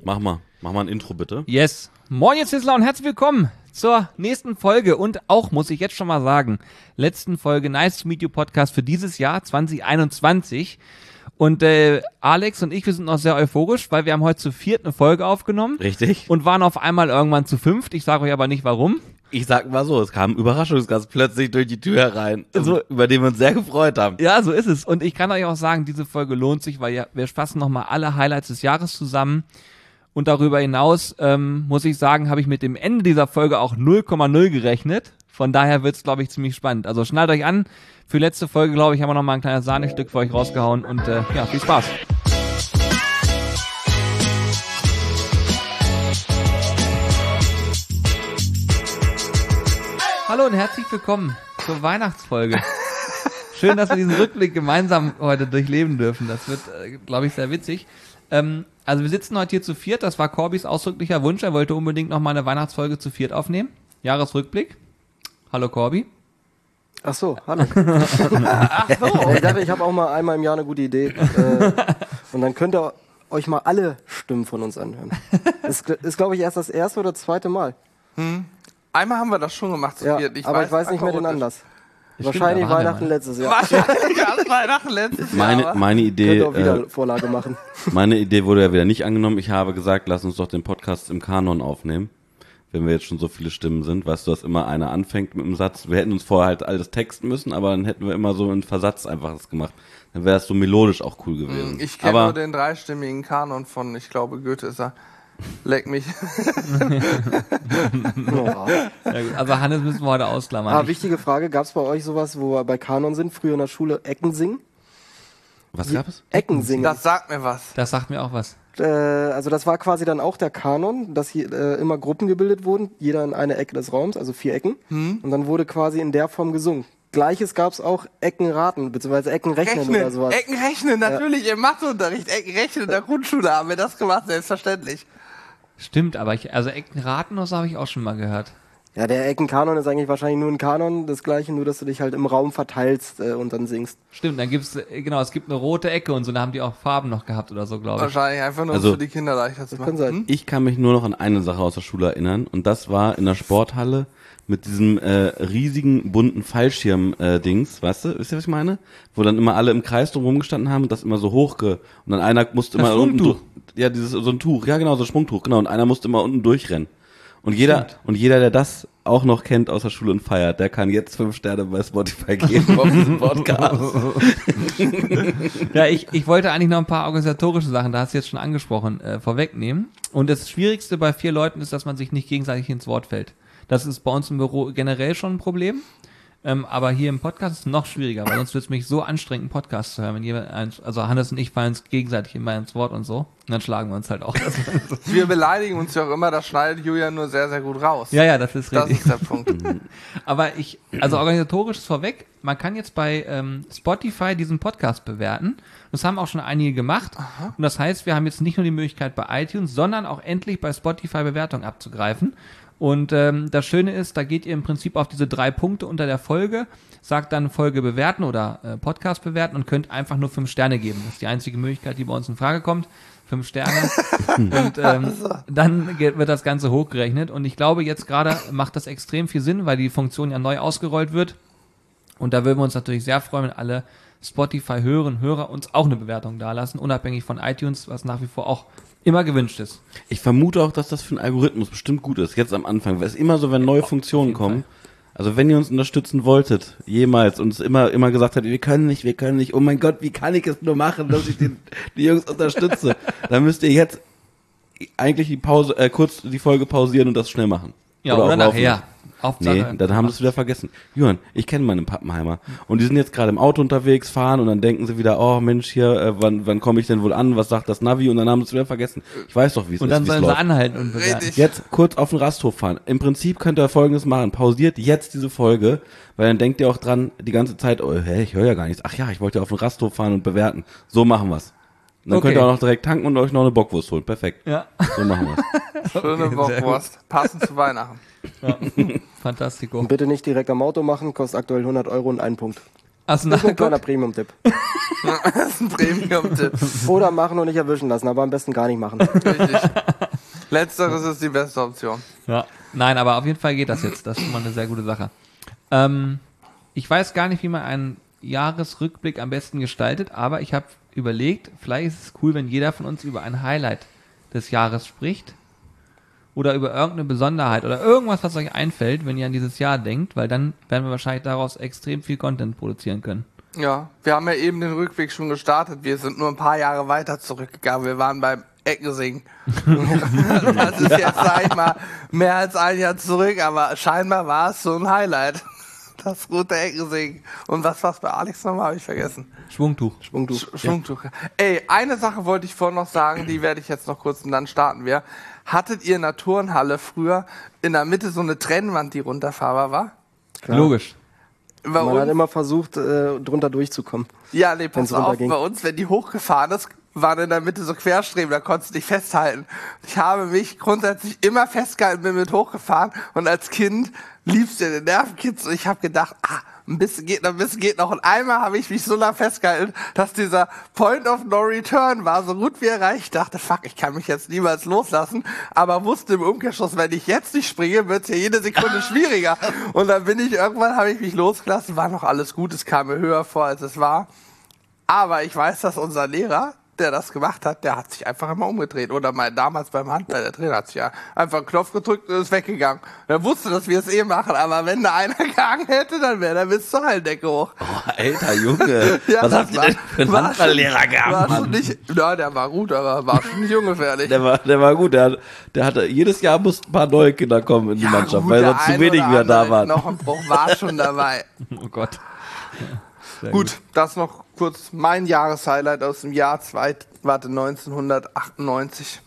Mach mal ein Intro bitte. Yes. Moin, jetzt Hissler und herzlich willkommen zur nächsten Folge und auch, muss ich jetzt schon mal sagen, letzten Folge Nice to Meet You Podcast für dieses Jahr 2021. Und Alex und ich, wir sind noch sehr euphorisch, weil wir haben heute zu viert eine Folge aufgenommen. Richtig. Und waren auf einmal irgendwann zu fünft. Ich sage euch aber nicht warum. Ich sag mal so, es kam ein Überraschungsgast plötzlich durch die Tür herein, über den wir uns sehr gefreut haben. Ja, so ist es. Und ich kann euch auch sagen, diese Folge lohnt sich, weil wir fassen nochmal alle Highlights des Jahres zusammen. Und darüber hinaus, muss ich sagen, habe ich mit dem Ende dieser Folge auch 0,0 gerechnet. Von daher wird's, glaube ich, ziemlich spannend. Also schnallt euch an. Für letzte Folge, glaube ich, haben wir nochmal ein kleines Sahnestück für euch rausgehauen. Und ja, viel Spaß. Hallo und herzlich willkommen zur Weihnachtsfolge. Schön, dass wir diesen Rückblick gemeinsam heute durchleben dürfen. Das wird, glaube ich, sehr witzig. Also wir sitzen heute hier zu viert. Das war Corbys ausdrücklicher Wunsch. Er wollte unbedingt noch mal eine Weihnachtsfolge zu viert aufnehmen. Jahresrückblick. Hallo Corby. Ach so, hallo. Ach so. Ich dachte, ich habe auch mal einmal im Jahr eine gute Idee. Und dann könnt ihr euch mal alle Stimmen von uns anhören. Das ist, glaube ich, erst das erste oder zweite Mal. Einmal haben wir das schon gemacht. Ja, aber ich weiß nicht mehr den Anlass. Wahrscheinlich Stimmt, Weihnachten letztes Jahr. Wahrscheinlich als Weihnachten letztes Jahr. Meine Idee, Könnt ihr auch wieder Vorlage machen. meine Idee wurde ja wieder nicht angenommen. Ich habe gesagt, lass uns doch den Podcast im Kanon aufnehmen. Wenn wir jetzt schon so viele Stimmen sind, weißt du, dass immer einer anfängt mit einem Satz. Wir hätten uns vorher halt alles texten müssen, aber dann hätten wir immer so einen Versatz einfach das gemacht. Dann wäre es so melodisch auch cool gewesen. Ich kenne nur den dreistimmigen Kanon von, ich glaube, Goethe ist er. Leck mich. Ja, gut. Also Hannes müssen wir heute ausklammern. Wichtige Frage, gab es bei euch sowas, wo wir bei Kanon sind, früher in der Schule, Ecken singen? Was gab es? Ecken singen. Das sagt mir was. Das sagt mir auch was. Also das war quasi dann auch der Kanon, dass hier immer Gruppen gebildet wurden, jeder in eine Ecke des Raums, also 4 Ecken. Und dann wurde quasi in der Form gesungen. Gleiches gab es auch Eckenraten, beziehungsweise Eckenrechnen oder sowas. Eckenrechnen, natürlich, im Matheunterricht. Eckenrechnen in der Grundschule haben wir das gemacht, selbstverständlich. Stimmt, aber also Eckenraten, das habe ich auch schon mal gehört. Ja, der Eckenkanon ist eigentlich wahrscheinlich nur ein Kanon, das gleiche, nur dass du dich halt im Raum verteilst und dann singst. Stimmt, dann gibt's, genau, es gibt eine rote Ecke und so, da haben die auch Farben noch gehabt oder so, glaube ich. Wahrscheinlich einfach nur, Also, für die Kinder leichter zu Kann machen. sein. Ich kann mich nur noch an eine Sache aus der Schule erinnern und das war in der Sporthalle mit diesem riesigen bunten Fallschirm-Dings, weißt du, wisst ihr, was ich meine? Wo dann immer alle im Kreis drum rumgestanden haben und das immer so und dann einer musste immer unten durch, ja, so ein Tuch, ja genau, so ein Sprungtuch, genau, und einer musste immer unten durchrennen. Und jeder, der das auch noch kennt aus der Schule und feiert, der kann jetzt 5 Sterne bei Spotify geben auf diesem Podcast. Ja, ich wollte eigentlich noch ein paar organisatorische Sachen, da hast du jetzt schon angesprochen, vorwegnehmen. Und das Schwierigste bei 4 Leuten ist, dass man sich nicht gegenseitig ins Wort fällt. Das ist bei uns im Büro generell schon ein Problem. Aber hier im Podcast ist es noch schwieriger, weil sonst wird es mich so anstrengend, einen Podcast zu hören. Wenn also Hannes und ich fallen uns gegenseitig immer ins Wort und so. Und dann schlagen wir uns halt auch. Wir beleidigen uns ja auch immer, das schneidet Julian nur sehr, sehr gut raus. Ja, das ist Das richtig. ist der Punkt. Aber also organisatorisch ist vorweg, man kann jetzt bei Spotify diesen Podcast bewerten. Das haben auch schon einige gemacht. Aha. Und das heißt, wir haben jetzt nicht nur die Möglichkeit bei iTunes, sondern auch endlich bei Spotify Bewertungen abzugreifen. Und das Schöne ist, da geht ihr im Prinzip auf diese 3 Punkte unter der Folge, sagt dann Folge bewerten oder Podcast bewerten und könnt einfach nur 5 Sterne geben. Das ist die einzige Möglichkeit, die bei uns in Frage kommt. 5 Sterne. Und dann wird das Ganze hochgerechnet. Und ich glaube, jetzt gerade macht das extrem viel Sinn, weil die Funktion ja neu ausgerollt wird. Und da würden wir uns natürlich sehr freuen, wenn alle Spotify-Hörerinnen und Hörer uns auch eine Bewertung dalassen, unabhängig von iTunes, was nach wie vor auch immer gewünscht ist. Ich vermute auch, dass das für einen Algorithmus bestimmt gut ist, jetzt am Anfang, weil es immer so, wenn neue Funktionen kommen, also wenn ihr uns unterstützen wolltet, jemals, und es immer gesagt habt, wir können nicht, oh mein Gott, wie kann ich es nur machen, dass ich die Jungs unterstütze, dann müsst ihr jetzt eigentlich kurz die Folge pausieren und das schnell machen. Ja, oder nachher. Nee, dann haben sie es wieder vergessen. Johann, ich kenne meine Pappenheimer. Und die sind jetzt gerade im Auto unterwegs, fahren und dann denken sie wieder, oh Mensch, hier, wann komme ich denn wohl an? Was sagt das Navi? Und dann haben sie es wieder vergessen. Ich weiß doch, wie es ist. Und dann sollen sie anhalten und bewerten. Richtig. Jetzt kurz auf den Rasthof fahren. Im Prinzip könnt ihr Folgendes machen. Pausiert jetzt diese Folge, weil dann denkt ihr auch dran, die ganze Zeit, oh, ich höre ja gar nichts. Ach ja, ich wollte ja auf den Rasthof fahren und bewerten. So machen wir's. Dann könnt ihr auch noch direkt tanken und euch noch eine Bockwurst holen. Perfekt. Ja. So machen wir's. Schöne Bockwurst. Passend zu Weihnachten. Ja. Fantastico. Und bitte nicht direkt am Auto machen, kostet aktuell 100 € und 1 Punkt. Hast du Das ist ein kleiner nachgeguckt? Premium-Tipp. Das ist ein Premium-Tipp. Oder machen und nicht erwischen lassen, aber am besten gar nicht machen. Richtig. Letzteres ist die beste Option. Ja. Nein, aber auf jeden Fall geht das jetzt. Das ist schon mal eine sehr gute Sache. Ich weiß gar nicht, wie man einen Jahresrückblick am besten gestaltet, aber ich habe überlegt, vielleicht ist es cool, wenn jeder von uns über ein Highlight des Jahres spricht oder über irgendeine Besonderheit oder irgendwas, was euch einfällt, wenn ihr an dieses Jahr denkt, weil dann werden wir wahrscheinlich daraus extrem viel Content produzieren können. Ja, wir haben ja eben den Rückweg schon gestartet. Wir sind nur ein paar Jahre weiter zurückgegangen. Wir waren beim Eckensingen. Das ist jetzt, sag ich mal, mehr als ein Jahr zurück, aber scheinbar war es so ein Highlight. Das gute Eckensingen. Und was war's bei Alex nochmal? Habe ich vergessen. Schwungtuch. Schwungtuch. Ey, eine Sache wollte ich vorhin noch sagen, die werde ich jetzt noch kurz und dann starten wir. Hattet ihr in der Turnhalle früher in der Mitte so eine Trennwand, die runterfahrbar war? Klar. Logisch. Bei Man hat uns, immer versucht, drunter durchzukommen. ja, nee, pass wenn's auf, runterging. bei uns, wenn die hochgefahren ist, waren in der Mitte so Querstreben, da konntest du dich festhalten. Ich habe mich grundsätzlich immer festgehalten, bin mit hochgefahren und als Kind liebst du den Nervenkitzel und ich habe gedacht, ein bisschen geht noch. Und einmal habe ich mich so lange festgehalten, dass dieser Point of No Return war, so gut wie erreicht. Ich dachte, fuck, ich kann mich jetzt niemals loslassen, aber wusste im Umkehrschluss, wenn ich jetzt nicht springe, wird es ja jede Sekunde schwieriger. Und dann habe ich mich losgelassen, war noch alles gut, es kam mir höher vor, als es war. Aber ich weiß, dass unser Lehrer, der das gemacht hat, der hat sich einfach immer umgedreht. Oder damals beim Handball, der Trainer hat sich ja einfach einen Knopf gedrückt und ist weggegangen. Er wusste, dass wir es machen, aber wenn da einer gehangen hätte, dann wäre der bis zur Hallendecke hoch. Oh, alter Junge. Ja, Was das habt ihr denn für einen Handballlehrer gehabt, war schon Mann? nicht, ja, der war gut, aber war schon nicht ungefährlich. Der war gut. Der hatte, jedes Jahr mussten ein paar neue Kinder kommen in die Mannschaft, gut, weil der sonst zu ein wenig oder wieder da andere waren. Knochenbruch war schon dabei. Oh Gott. Sehr Gut, das noch kurz mein Jahreshighlight aus dem Jahr 1998.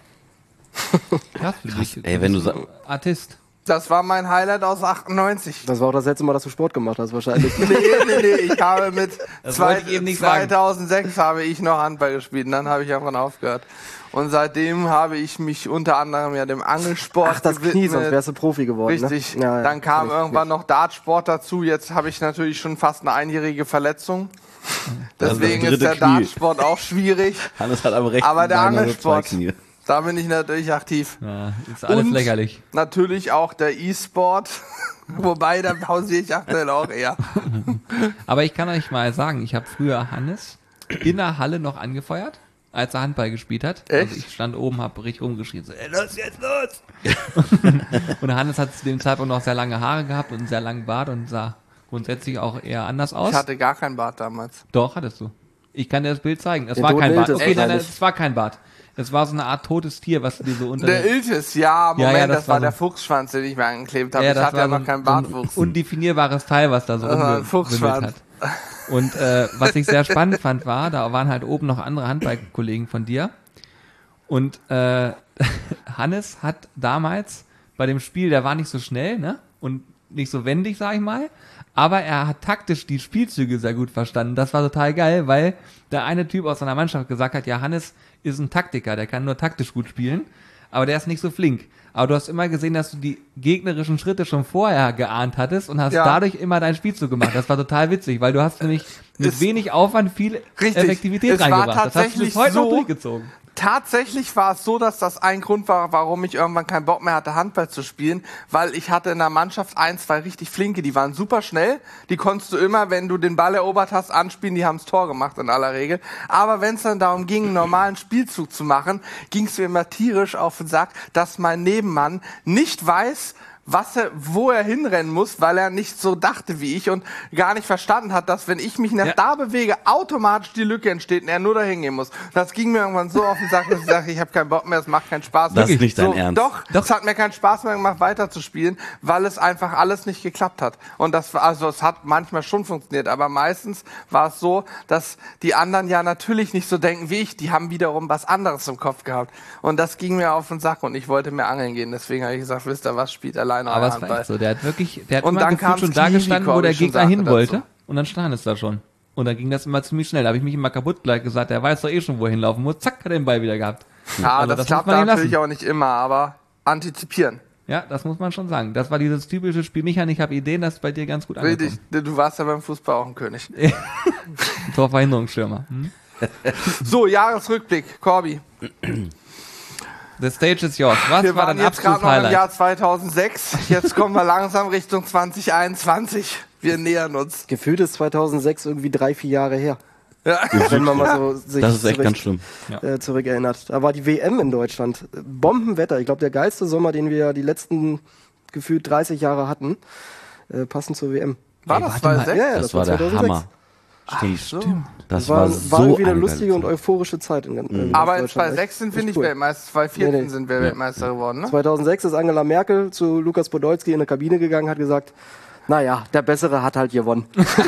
Krass für dich. Ey, wenn du Artist. Das war mein Highlight aus 98. Das war auch das letzte Mal, dass du Sport gemacht hast, wahrscheinlich. Nee, ich habe mit Das wollte ich eben nicht sagen. 2006 habe ich noch Handball gespielt und dann habe ich irgendwann aufgehört. Und seitdem habe ich mich unter anderem ja dem Angelsport Ach, das Knie, sonst wärst du Profi geworden. Richtig. Ne? Ja, Dann kam kann ich irgendwann noch Dartsport dazu. Jetzt habe ich natürlich schon fast eine einjährige Verletzung. Das Deswegen ist das ist der dritte Knie. Dartsport auch schwierig. Hannes hat am rechten Aber der Bein nur zwei Angelsport, Knie. da bin ich natürlich aktiv. Ja, ist alles Und lächerlich. natürlich auch der E-Sport. Wobei, da pausiere ich aktuell auch eher. Aber ich kann euch mal sagen, ich habe früher Hannes in der Halle noch angefeuert, als er Handball gespielt hat. Echt? Also ich stand oben, habe richtig rumgeschrien, so, ey, los, jetzt los! Und Hannes hat zu dem Zeitpunkt noch sehr lange Haare gehabt und einen sehr langen Bart und sah grundsätzlich auch eher anders aus. Ich hatte gar keinen Bart damals. Doch, hattest du. Ich kann dir das Bild zeigen. Es Den war toten kein Bart. Iltis Okay, nein, wahrscheinlich. es war kein Bart. Es war so eine Art totes Tier, was du dir so unter Der Iltis, ja, Moment, ja, das war so- der Fuchsschwanz, den ich mir angeklebt habe. Ja, Ich das hatte ja war noch keinen so ein Bartwuchs. undefinierbares Teil, was da so Das war ein rumgewimmelt Fuchsschwanz. hat. Und was ich sehr spannend fand, war, da waren halt oben noch andere Handballkollegen von dir. Und Hannes hat damals bei dem Spiel, der war nicht so schnell, ne? Und nicht so wendig, sag ich mal. Aber er hat taktisch die Spielzüge sehr gut verstanden. Das war total geil, weil der eine Typ aus seiner Mannschaft gesagt hat, ja, Hannes ist ein Taktiker, der kann nur taktisch gut spielen, aber der ist nicht so flink. Aber du hast immer gesehen, dass du die gegnerischen Schritte schon vorher geahnt hattest und hast Ja. dadurch immer deinen Spielzug gemacht. Das war total witzig, weil du hast nämlich mit Es- wenig Aufwand viel Richtig. Effektivität Es war reingebracht. Das hast du tatsächlich bis heute noch so- durchgezogen. Tatsächlich war es so, dass das ein Grund war, warum ich irgendwann keinen Bock mehr hatte, Handball zu spielen, weil ich hatte in der Mannschaft 2 richtig flinke, die waren super schnell, die konntest du immer, wenn du den Ball erobert hast, anspielen, die haben's Tor gemacht in aller Regel. Aber wenn es dann darum ging, einen normalen Spielzug zu machen, ging es mir immer tierisch auf den Sack, dass mein Nebenmann nicht weiß, wo er hinrennen muss, weil er nicht so dachte wie ich und gar nicht verstanden hat, dass wenn ich mich nach da bewege, automatisch die Lücke entsteht und er nur dahin gehen muss. Das ging mir irgendwann so auf den Sack, dass ich sagte, ich habe keinen Bock mehr, es macht keinen Spaß. Das ist nicht dein so, Ernst. Doch, es hat mir keinen Spaß mehr gemacht, weiterzuspielen, weil es einfach alles nicht geklappt hat. Und das war, also es hat manchmal schon funktioniert, aber meistens war es so, dass die anderen ja natürlich nicht so denken wie ich, die haben wiederum was anderes im Kopf gehabt. Und das ging mir auf den Sack und ich wollte mehr angeln gehen. Deswegen habe ich gesagt, wisst ihr was, spielt alleine Aber euer es war Handball. echt so. Der hat Und immer dann gefühlt kam's schon da gestanden, Knierisiko, wo der wie ich schon Gegner sagte hin wollte. dazu. Und dann stand es da schon. Und dann ging das immer ziemlich schnell. Da habe ich mich immer kaputt gleich gesagt, der weiß doch eh schon, wo er hinlaufen muss. Zack, hat er den Ball wieder gehabt. Ja, Also das das klappt muss man ihm natürlich lassen. auch nicht immer, aber antizipieren. Ja, das muss man schon sagen. Das war dieses typische Spielmechanik, ich habe Ideen, das ist bei dir ganz gut angekommen. Richtig, du warst ja beim Fußball auch ein König. Torverhinderungsstürmer. So, Jahresrückblick, Corby. The stage is yours. Was Wir war waren dein jetzt gerade absolutes noch im Highlight? Jahr 2006. Jetzt kommen wir langsam Richtung 2021. Wir nähern uns. Gefühlt ist 2006 irgendwie 3-4 Jahre her. Ja. Wenn man mal so sich Das ist echt ganz schlimm. zurückerinnert. Da war die WM in Deutschland. Bombenwetter. Ich glaube, der geilste Sommer, den wir die letzten gefühlt 30 Jahre hatten. Passend zur WM. War Ey, das warte mal. 2006? Ja, Das war der 2006. Hammer. Stimmt. Stimmt. Das war so irgendwie eine geile lustige und Zeit. euphorische Zeit. In Aber in Deutschland. 2006 sind wir Echt nicht cool. Weltmeister, 2014 Nee. sind wir Weltmeister geworden, ne? 2006 ist Angela Merkel zu Lukas Podolski in eine Kabine gegangen, hat gesagt, naja, der Bessere hat halt gewonnen.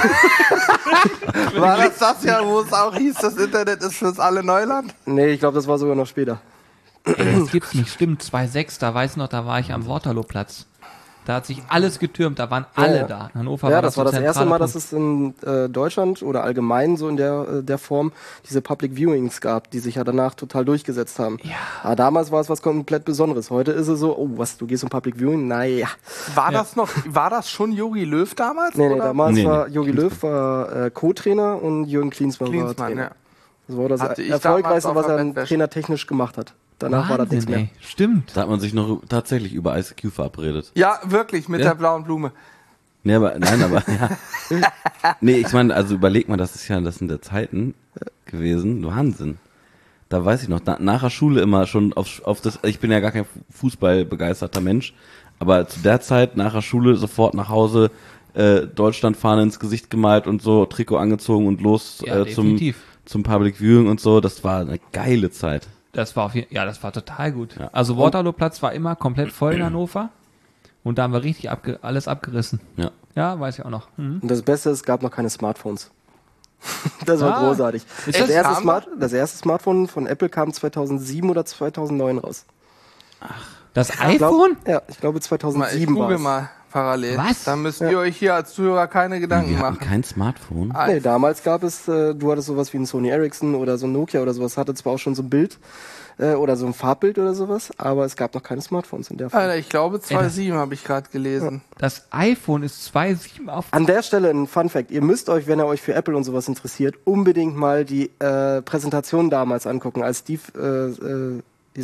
War das Jahr, wo es auch hieß, das Internet ist für uns alle Neuland? Nee, ich glaube, das war sogar noch später. Ey, das gibt's nicht. Stimmt, 2,6, da weiß ich noch, da war ich am Waterloo-Platz. Da hat sich alles getürmt, da waren alle Ja. da. In Hannover Ja, war das war so das erste zentraler Mal, dass Punkt. es in Deutschland oder allgemein so in der Form diese Public Viewings gab, die sich ja danach total durchgesetzt haben. Ja. Aber damals war es was komplett Besonderes. Heute ist es so, oh, was, du gehst zum Public Viewing? Naja. War das schon Jogi Löw damals? Nee, oder? damals Nee, war nee. Jogi Löw war Co-Trainer und Jürgen Klinsmann war Klinsmann, Trainer. ja. Das war das Hatte ich Erfolgreichste, damals was er auf der Bettwäsche. trainertechnisch gemacht hat. Danach war das nichts Wahnsinn, mehr. ey. Stimmt. Da hat man sich noch tatsächlich über ICQ verabredet. Ja, wirklich, mit Ja. der blauen Blume. Nee, aber ja. Nee, ich meine, also überleg mal, das sind der Zeiten gewesen. Wahnsinn. Da weiß ich noch, nach der Schule immer schon auf das, ich bin ja gar kein Fußballbegeisterter Mensch, aber zu der Zeit nach der Schule sofort nach Hause, Deutschlandfahne ins Gesicht gemalt und so, Trikot angezogen und los Ja, definitiv. zum Public Viewing und so. Das war eine geile Zeit. Das war das war total gut. Ja. Also Waterloo-Platz war immer komplett voll in Hannover. Und da haben wir richtig alles abgerissen. Ja. Ja, weiß ich auch noch. Mhm. Und das Beste ist, es gab noch keine Smartphones. Das war Ah. großartig. Ist Das das- erste Smartphone von Apple kam 2007 oder 2009 raus. Das Ich iPhone? ich glaube Mal, ich 2007 war google es. mal parallel. Was? Da müsst ihr euch hier als Zuhörer keine Gedanken Wir hatten machen. kein Smartphone. Nee, damals gab es, du hattest sowas wie ein Sony Ericsson oder so ein Nokia oder sowas, hatte zwar auch schon so ein Bild oder so ein Farbbild oder sowas, aber es gab noch keine Smartphones in der Form. Alter, ich glaube 2.7 habe ich gerade gelesen. Das iPhone ist 2,7 auf. An der Stelle ein Fun Fact, ihr müsst euch, wenn ihr euch für Apple und sowas interessiert, unbedingt mal die Präsentation damals angucken, als Steve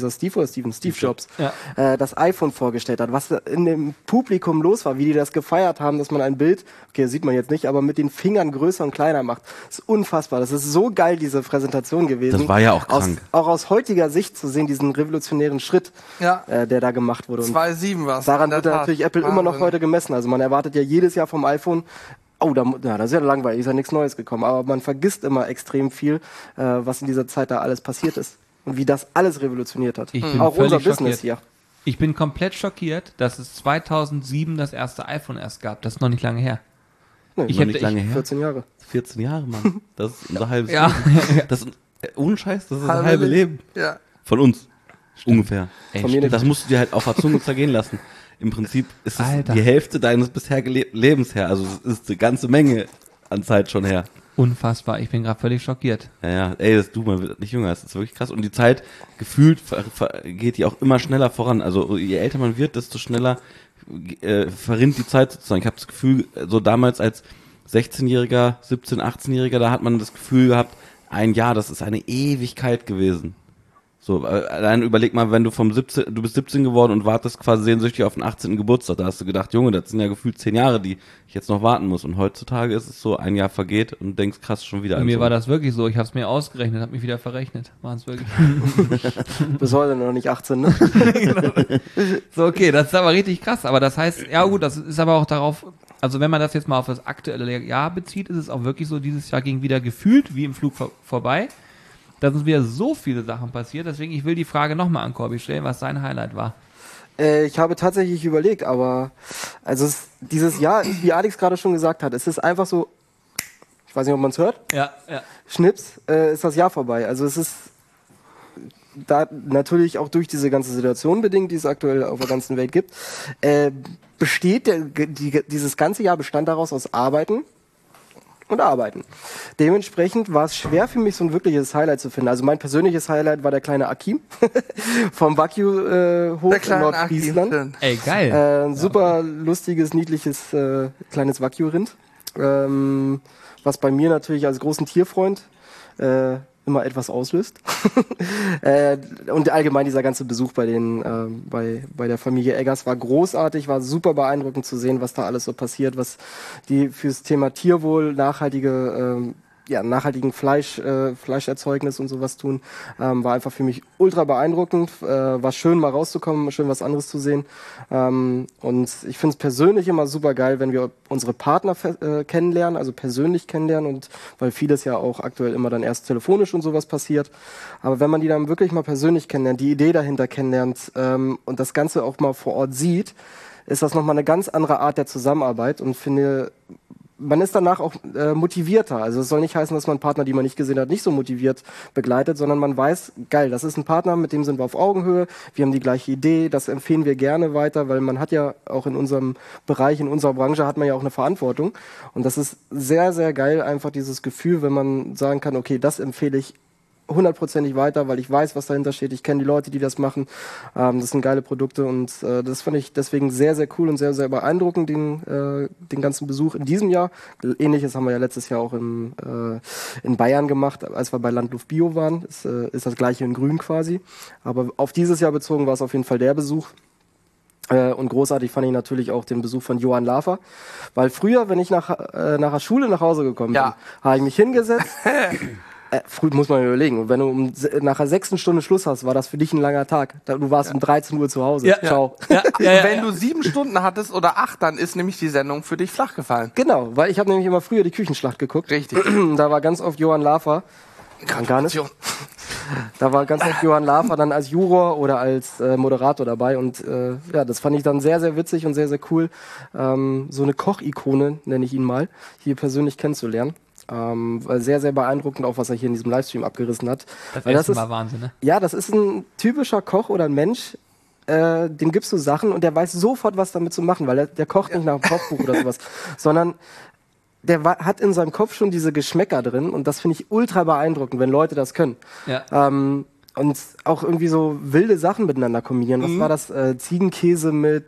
Jobs Ja. das iPhone vorgestellt hat, was in dem Publikum los war, wie die das gefeiert haben, dass man ein Bild, okay, sieht man jetzt nicht, aber mit den Fingern größer und kleiner macht. Das ist unfassbar. Das ist so geil, diese Präsentation gewesen. Das war ja auch krank. Auch aus heutiger Sicht zu sehen, diesen revolutionären Schritt, Ja. der da gemacht wurde. Und 2.7 war es. daran wird natürlich Apple immer noch heute gemessen. Also man erwartet ja jedes Jahr vom iPhone, oh, das ist ja langweilig, ist ja nichts Neues gekommen. Aber man vergisst immer extrem viel, was in dieser Zeit da alles passiert ist. Und wie das alles revolutioniert hat. Ich bin Auch völlig unser Business schockiert. hier. Ich bin komplett schockiert, dass es 2007 das erste iPhone erst gab. Das ist noch nicht lange her. Nee, Ich Noch hätte- nicht lange her. 14 Jahre. 14 Jahre, Mann. Das ist unser halbes Ja. Leben. Das ist, ohne Scheiß, das ist das halbe Leben. Ja. Von uns. Ungefähr. Ey, Von mir Das musst du dir halt auf der Zunge zergehen lassen. Im Prinzip ist es Alter. die Hälfte deines bisher Lebens her. Also es ist eine ganze Menge an Zeit schon her. Unfassbar. Ich bin gerade völlig schockiert. Ja, ey, man wird nicht jünger, das ist wirklich krass. Und die Zeit, gefühlt, geht die auch immer schneller voran. Also je älter man wird, desto schneller verrinnt die Zeit sozusagen. Ich habe das Gefühl, so damals als 16-Jähriger, 17-, 18-Jähriger, da hat man das Gefühl gehabt, ein Jahr, das ist eine Ewigkeit gewesen. So, allein überleg mal, wenn du du bist 17 geworden und wartest quasi sehnsüchtig auf den 18. Geburtstag, da hast du gedacht, Junge, das sind ja gefühlt 10 Jahre, die ich jetzt noch warten muss. Und heutzutage ist es so, ein Jahr vergeht und denkst, krass, schon wieder. Bei mir so. war das wirklich so. Ich habe es mir ausgerechnet, habe mich wieder verrechnet. War es wirklich. Bis heute noch nicht 18, ne? So, okay, das ist aber richtig krass. Aber das heißt, ja gut, das ist aber auch darauf, also wenn man das jetzt mal auf das aktuelle Jahr bezieht, ist es auch wirklich so, dieses Jahr ging wieder gefühlt wie im Flug vorbei. Da sind wieder so viele Sachen passiert. Deswegen, ich will die Frage nochmal an Corby stellen, was sein Highlight war. Ich habe tatsächlich überlegt, aber also dieses Jahr, wie Alex gerade schon gesagt hat, es ist einfach so, ich weiß nicht, ob man es hört, Ja. Schnips, ist das Jahr vorbei. Also es ist da natürlich auch durch diese ganze Situation bedingt, die es aktuell auf der ganzen Welt gibt, dieses ganze Jahr bestand daraus aus Arbeiten und arbeiten. Dementsprechend war es schwer für mich, so ein wirkliches Highlight zu finden. Also mein persönliches Highlight war der kleine Akim vom Wagyu-Hof in Nordfriesland. Ey, geil. Ein super lustiges, niedliches, kleines Wagyu-Rind. Was bei mir natürlich als großen Tierfreund immer etwas auslöst. Und allgemein dieser ganze Besuch bei der Familie Eggers war großartig, war super beeindruckend zu sehen, was da alles so passiert, was die fürs Thema Tierwohl nachhaltigen Fleischerzeugnis und sowas tun, war einfach für mich ultra beeindruckend, war schön mal rauszukommen, schön was anderes zu sehen, und ich finde es persönlich immer super geil, wenn wir unsere Partner kennenlernen, also persönlich kennenlernen, und weil vieles ja auch aktuell immer dann erst telefonisch und sowas passiert, aber wenn man die dann wirklich mal persönlich kennenlernt, die Idee dahinter kennenlernt, und das Ganze auch mal vor Ort sieht, ist das nochmal eine ganz andere Art der Zusammenarbeit, und finde, man ist danach auch motivierter. Also es soll nicht heißen, dass man Partner, die man nicht gesehen hat, nicht so motiviert begleitet, sondern man weiß, geil, das ist ein Partner, mit dem sind wir auf Augenhöhe, wir haben die gleiche Idee, das empfehlen wir gerne weiter, weil man hat ja auch in unserem Bereich, in unserer Branche hat man ja auch eine Verantwortung. Und das ist sehr, sehr geil, einfach dieses Gefühl, wenn man sagen kann, okay, das empfehle ich 100%ig weiter, weil ich weiß, was dahinter steht. Ich kenne die Leute, die das machen. Das sind geile Produkte, und das fand ich deswegen sehr, sehr cool und sehr, sehr beeindruckend, den ganzen Besuch in diesem Jahr. Ähnliches haben wir ja letztes Jahr auch in Bayern gemacht, als wir bei Landluft Bio waren. Ist das gleiche in Grün quasi. Aber auf dieses Jahr bezogen war es auf jeden Fall der Besuch. Und großartig fand ich natürlich auch den Besuch von Johann Lafer, weil früher, wenn ich nach der Schule nach Hause gekommen bin, habe ich mich hingesetzt. Früh muss man überlegen. Und wenn du nach der 6. Stunde Schluss hast, war das für dich ein langer Tag. Du warst um 13 Uhr zu Hause. Ja. Ciao. Wenn du 7 Stunden hattest oder 8, dann ist nämlich die Sendung für dich flach gefallen. Genau, weil ich habe nämlich immer früher die Küchenschlacht geguckt. Richtig. Da war ganz oft Johann Lafer. Gar nicht. Da war ganz oft Johann Lafer dann als Juror oder als Moderator dabei. Und das fand ich dann sehr, sehr witzig und sehr, sehr cool, so eine Kochikone, nenne ich ihn mal, hier persönlich kennenzulernen. Sehr, sehr beeindruckend, auch was er hier in diesem Livestream abgerissen hat. Das ist Wahnsinn, ne? Ja, das ist ein typischer Koch oder ein Mensch, dem gibst du Sachen und der weiß sofort, was damit zu machen, weil der kocht nicht nach einem Kochbuch oder sowas, sondern der hat in seinem Kopf schon diese Geschmäcker drin, und das finde ich ultra beeindruckend, wenn Leute das können. Ja. Und auch irgendwie so wilde Sachen miteinander kombinieren. Was war das? Ziegenkäse mit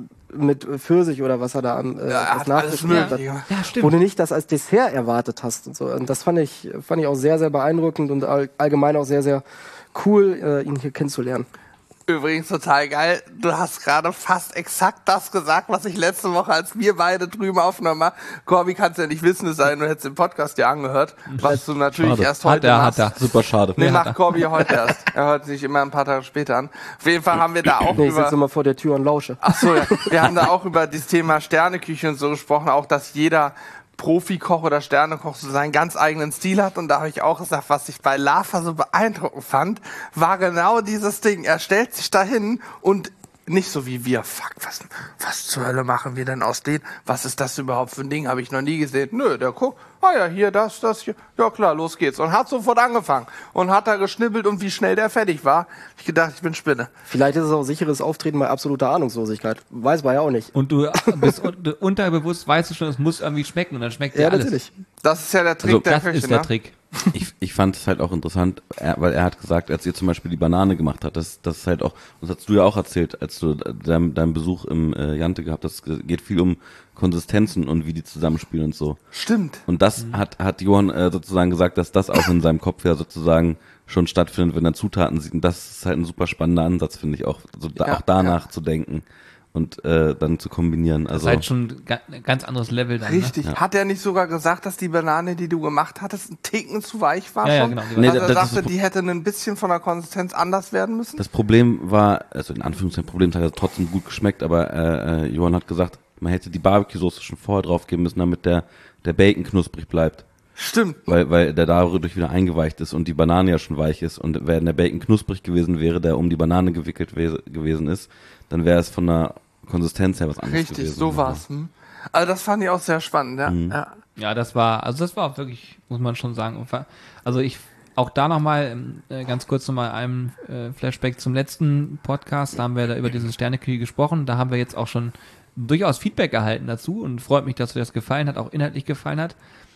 Pfirsich oder was er da nachgeschmeckt hat. Ja, stimmt. Wo du nicht das als Dessert erwartet hast und so. Und das fand ich auch sehr, sehr beeindruckend und allgemein auch sehr, sehr cool, ihn hier kennenzulernen. Übrigens total geil. Du hast gerade fast exakt das gesagt, was ich letzte Woche, als wir beide drüben aufgenommen haben. Corby, kannst ja nicht wissen, es sei denn, du hättest den Podcast ja angehört, was du natürlich Schade. erst heute machst. Hat er. Super schade. Nee, macht Corby heute erst. Er hört sich immer ein paar Tage später an. Auf jeden Fall haben wir da auch Ich sitze immer vor der Tür und lausche. Ach so, ja. Wir haben da auch über das Thema Sterneküche und so gesprochen, auch dass jeder Profikoch oder Sternekoch so seinen ganz eigenen Stil hat. Und da habe ich auch gesagt, was ich bei Lafer so beeindruckend fand, war genau dieses Ding. Er stellt sich dahin und nicht so wie wir, fuck, was zur Hölle machen wir denn aus denen? Was ist das überhaupt für ein Ding? Habe ich noch nie gesehen. Nö, der guckt, hier, das hier. Ja klar, los geht's. Und hat sofort angefangen. Und hat da geschnippelt, und wie schnell der fertig war. Ich gedacht, ich bin Spinne. Vielleicht ist es auch sicheres Auftreten bei absoluter Ahnungslosigkeit. Weiß man ja auch nicht. Und du bist unterbewusst, weißt du schon, es muss irgendwie schmecken, und dann schmeckt dir alles. Natürlich. Das ist ja der Trick der Das Küche, ist der ne? Trick. Ich fand es halt auch interessant, weil er hat gesagt, als ihr zum Beispiel die Banane gemacht habt, das ist halt auch, das hast du ja auch erzählt, als du deinen Besuch im Jante gehabt hast, geht viel um Konsistenzen und wie die zusammenspielen und so. Stimmt. Und das hat Johann sozusagen gesagt, dass das auch in seinem Kopf ja sozusagen schon stattfindet, wenn er Zutaten sieht. Und das ist halt ein super spannender Ansatz, finde ich auch, auch danach zu denken und dann zu kombinieren. Das Also ist halt schon ein ganz anderes Level dann. Richtig. Ne? Ja. Hat er nicht sogar gesagt, dass die Banane, die du gemacht hattest, ein Ticken zu weich war Ja, schon? genau. Nee, Also er das sagte, die hätte ein bisschen von der Konsistenz anders werden müssen? das Problem war, also in Anführungszeichen Problem, es hat ja trotzdem gut geschmeckt, aber Johann hat gesagt, man hätte die Barbecue-Soße schon vorher draufgeben müssen, damit der Bacon knusprig bleibt. Stimmt. Weil der dadurch wieder eingeweicht ist und die Banane ja schon weich ist. Und wenn der Bacon knusprig gewesen wäre, der um die Banane gewickelt gewesen ist, dann wäre es von der Konsistenz her was anderes Richtig, gewesen. so war's. Hm? Also das fand ich auch sehr spannend, ja. Mhm. Ja. Ja, das war auch wirklich, muss man schon sagen. Also auch da nochmal, ganz kurz nochmal einem Flashback zum letzten Podcast, da haben wir da über diese Sterneküche gesprochen, da haben wir jetzt auch schon durchaus Feedback erhalten dazu und freut mich, dass dir das gefallen hat, auch inhaltlich gefallen hat.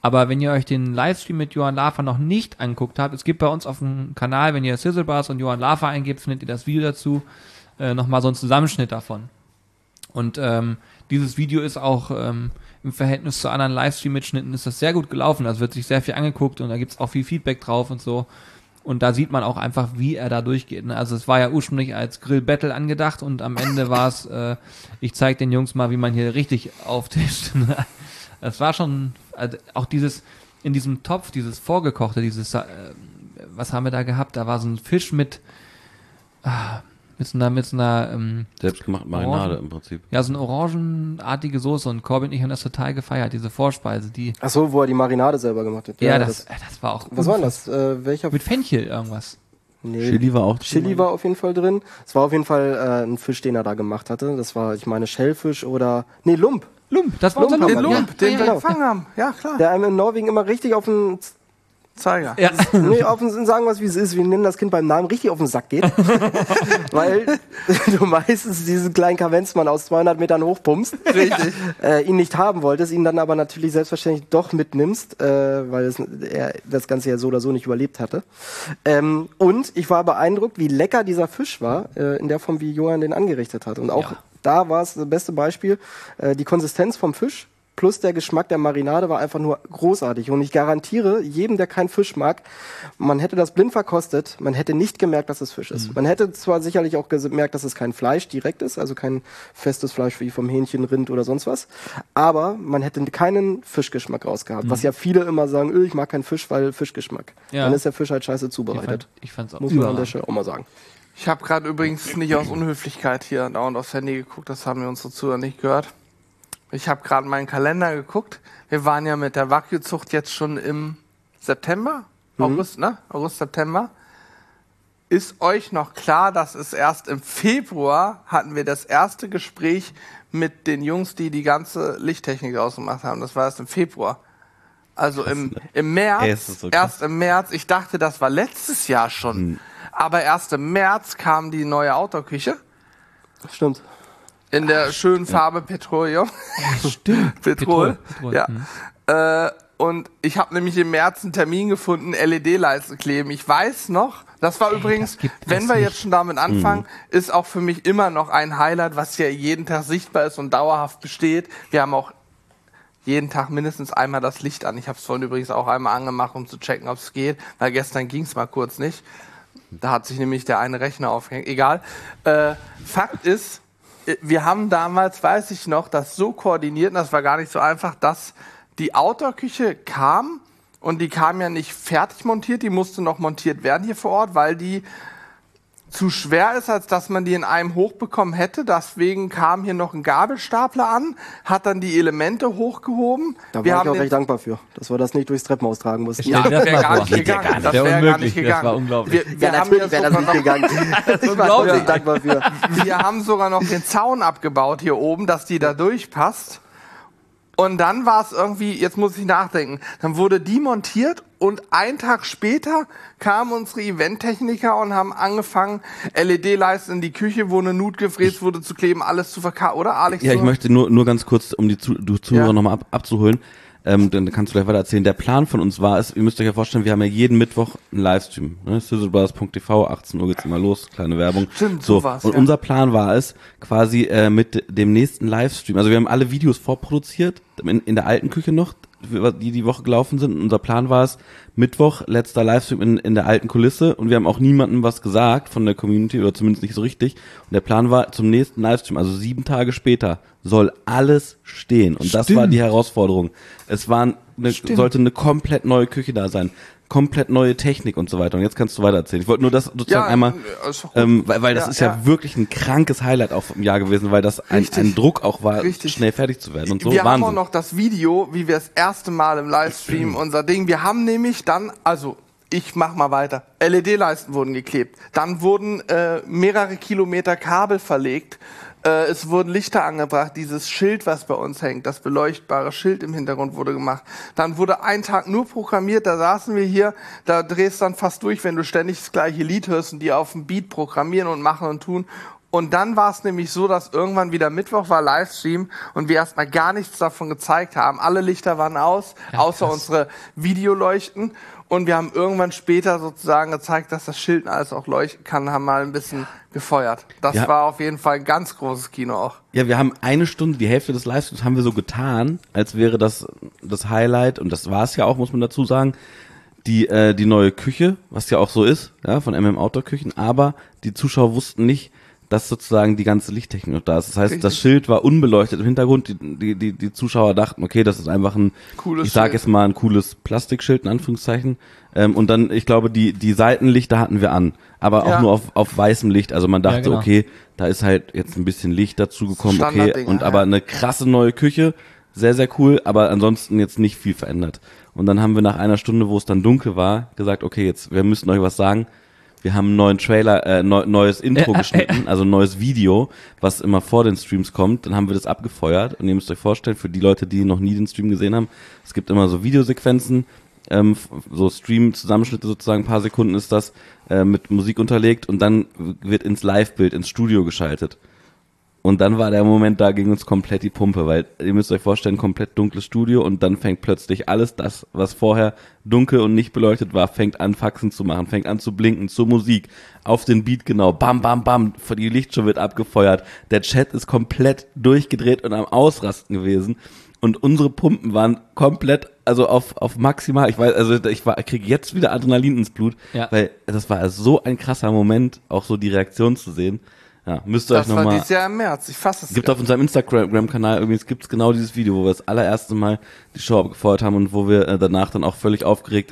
Aber wenn ihr euch den Livestream mit Johann Lafer noch nicht angeguckt habt, es gibt bei uns auf dem Kanal, wenn ihr Sizzlebars und Johann Lafer eingebt, findet ihr das Video dazu, nochmal so einen Zusammenschnitt davon. Und dieses Video ist auch im Verhältnis zu anderen Livestream-Mitschnitten ist das sehr gut gelaufen. Also wird sich sehr viel angeguckt und da gibt's auch viel Feedback drauf und so. Und da sieht man auch einfach, wie er da durchgeht. Ne? Also es war ja ursprünglich als Grill-Battle angedacht und am Ende war es, ich zeig den Jungs mal, wie man hier richtig auftischt. Es war schon, also auch dieses, in diesem Topf, dieses Vorgekochte, dieses, was haben wir da gehabt? Da war so ein Fisch mit so einer Selbstgemachte Marinade im Prinzip. ja, so eine orangenartige Soße und Corbin und ich haben das total gefeiert, diese Vorspeise, die. Ach so, wo er die Marinade selber gemacht hat. Ja, das war auch. Was war denn das? Welcher? Mit Fenchel irgendwas. Nee. Chili war auch drin. Chili war auf jeden Fall drin. Es war auf jeden Fall ein Fisch, den er da gemacht hatte. Das war, ich meine, Schellfisch oder... Nee, Lump. Lump, das war Lump unser haben Lump. wir. Lump, den wir genau. gefangen haben. Ja, klar. Der einem in Norwegen immer richtig auf den... Zeiger. Ja. Nee, sagen wir es, wie es ist. Wir nennen das Kind beim Namen, richtig auf den Sack geht. Weil du meistens diesen kleinen Kavenzmann aus 200 Metern hochpumpst. Richtig. Ihn nicht haben wolltest, ihn dann aber natürlich selbstverständlich doch mitnimmst, weil er das Ganze ja so oder so nicht überlebt hatte. Und ich war beeindruckt, wie lecker dieser Fisch war, in der Form, wie Johann den angerichtet hat. Und auch da war es das beste Beispiel. Die Konsistenz vom Fisch plus der Geschmack der Marinade war einfach nur großartig. Und ich garantiere jedem, der keinen Fisch mag, man hätte das blind verkostet, man hätte nicht gemerkt, dass es Fisch ist. Man hätte zwar sicherlich auch gemerkt, dass es kein Fleisch direkt ist, also kein festes Fleisch wie vom Hähnchen, Rind oder sonst was, aber man hätte keinen Fischgeschmack rausgehabt. Was ja viele immer sagen, ich mag keinen Fisch, weil Fischgeschmack. Ja. Dann ist der Fisch halt scheiße zubereitet. Ich fand's auch Muss man an der Stelle auch mal sagen. Ich habe gerade übrigens nicht aus Unhöflichkeit hier dauernd aufs Handy geguckt, das haben wir unsere Zuhörer nicht gehört. Ich habe gerade meinen Kalender geguckt. Wir waren ja mit der Wagyu-Zucht jetzt schon im September, August, ne? August, September. Ist euch noch klar, dass es erst im Februar hatten wir das erste Gespräch mit den Jungs, die die ganze Lichttechnik ausgemacht haben. Das war erst im Februar. Also im März, erst im März. Ich dachte, das war letztes Jahr schon. Aber erst im März kam die neue Outdoor-Küche. Stimmt. In der schönen Farbe Petroleum. Stimmt. Petrol. Petrol. Ja. Und ich habe nämlich im März einen Termin gefunden, LED-Leisten kleben. Ich weiß noch, das war übrigens, wenn wir jetzt schon damit anfangen, ist auch für mich immer noch ein Highlight, was ja jeden Tag sichtbar ist und dauerhaft besteht. Wir haben auch jeden Tag mindestens einmal das Licht an. Ich habe es vorhin übrigens auch einmal angemacht, um zu checken, ob es geht, weil gestern ging es mal kurz nicht. Da hat sich nämlich der eine Rechner aufgehängt. Egal. Fakt ist, wir haben damals, weiß ich noch, das so koordiniert, und das war gar nicht so einfach, dass die Outdoor-Küche kam und die kam ja nicht fertig montiert, die musste noch montiert werden hier vor Ort, weil die zu schwer ist, als dass man die in einem hochbekommen hätte. Deswegen kam hier noch ein Gabelstapler an, hat dann die Elemente hochgehoben. Da war ich auch recht dankbar für, dass wir das nicht durchs Treppenhaus tragen mussten. Ja, das wäre gar nicht gegangen. Das wäre gar nicht gegangen. Das war unglaublich. Wir haben ja wäre das nicht gegangen. Ich war wirklich dankbar für. Wir haben sogar noch den Zaun abgebaut hier oben, dass die da durchpasst. Und dann war es irgendwie, jetzt muss ich nachdenken, dann wurde die montiert und einen Tag später kamen unsere Eventtechniker und haben angefangen, LED-Leisten in die Küche, wo eine Nut gefräst wurde, zu kleben, alles zu verkaufen, oder Alex? Ja, ich möchte nur ganz kurz, um die Zuhörer nochmal abzuholen, dann kannst du gleich weiter erzählen. Der Plan von uns war es, ihr müsst euch ja vorstellen, wir haben ja jeden Mittwoch einen Livestream. Ne? Sizzlebars.tv, 18 Uhr geht's immer los, kleine Werbung. Stimmt, so sowas, und unser Plan war es, quasi mit dem nächsten Livestream, also wir haben alle Videos vorproduziert, in der alten Küche noch, die Woche gelaufen sind. Und unser Plan war es, Mittwoch, letzter Livestream in der alten Kulisse. Und wir haben auch niemandem was gesagt von der Community, oder zumindest nicht so richtig. Und der Plan war, zum nächsten Livestream, also 7 Tage später, soll alles stehen. Und das war die Herausforderung. Es sollte eine komplett neue Küche da sein. Komplett neue Technik und so weiter. Und jetzt kannst du weiter erzählen. Ich wollte nur das sozusagen einmal, weil das ist ja wirklich ein krankes Highlight auch im Jahr gewesen, weil das ein Druck auch war, schnell fertig zu werden und so. Wir haben auch noch das Video, wie wir das erste Mal im Livestream unser Ding, wir haben nämlich dann, also ich mach mal weiter, LED-Leisten wurden geklebt, dann wurden mehrere Kilometer Kabel verlegt, es wurden Lichter angebracht, dieses Schild, was bei uns hängt, das beleuchtbare Schild im Hintergrund wurde gemacht. Dann wurde ein Tag nur programmiert, da saßen wir hier, da drehst dann fast durch, wenn du ständig das gleiche Lied hörst und die auf dem Beat programmieren und machen und tun. Und dann war es nämlich so, dass irgendwann wieder Mittwoch war Livestream und wir erstmal gar nichts davon gezeigt haben. Alle Lichter waren aus, außer unsere Videoleuchten. Und wir haben irgendwann später sozusagen gezeigt, dass das Schild alles auch leuchten kann, haben mal ein bisschen gefeuert. Das war auf jeden Fall ein ganz großes Kino auch. Ja, wir haben eine Stunde, die Hälfte des Livestreams haben wir so getan, als wäre das Highlight, und das war es ja auch, muss man dazu sagen, die neue Küche, was ja auch so ist, ja, von Outdoor Küchen, aber die Zuschauer wussten nicht, dass sozusagen die ganze Lichttechnik noch da ist. Das heißt, das Schild war unbeleuchtet im Hintergrund. Die Zuschauer dachten, okay, das ist einfach ein, cooles ich sag Schild. jetzt mal ein cooles Plastikschild, in Anführungszeichen. Und dann, ich glaube, die Seitenlichter hatten wir an, aber auch nur auf weißem Licht. Also man dachte, okay, da ist halt jetzt ein bisschen Licht dazu gekommen, okay. Standarddinger, Und aber eine krasse neue Küche, sehr, sehr cool, aber ansonsten jetzt nicht viel verändert. Und dann haben wir nach einer Stunde, wo es dann dunkel war, gesagt, okay, jetzt, wir müssen euch was sagen. Wir haben einen neuen Trailer, neues Intro geschnitten, also ein neues Video, was immer vor den Streams kommt. Dann haben wir das abgefeuert und ihr müsst euch vorstellen, für die Leute, die noch nie den Stream gesehen haben, es gibt immer so Videosequenzen, so Stream-Zusammenschnitte sozusagen, ein paar Sekunden ist das, mit Musik unterlegt und dann wird ins Live-Bild, ins Studio geschaltet. Und dann war der Moment, da ging uns komplett die Pumpe, weil ihr müsst euch vorstellen, komplett dunkles Studio und dann fängt plötzlich alles das, was vorher dunkel und nicht beleuchtet war, fängt an Faxen zu machen, fängt an zu blinken, zur Musik, auf den Beat genau, bam, bam, bam, die Lichtshow wird abgefeuert, der Chat ist komplett durchgedreht und am Ausrasten gewesen und unsere Pumpen waren komplett, also auf maximal, ich weiß, also ich kriege jetzt wieder Adrenalin ins Blut, weil das war so ein krasser Moment, auch so die Reaktion zu sehen. Ja, müsst ihr euch nochmal. Das war dieses Jahr im März, ich fasse es. Gibt auf unserem Instagram-Kanal übrigens gibt's genau dieses Video, wo wir das allererste Mal die Show abgefeuert haben und wo wir danach dann auch völlig aufgeregt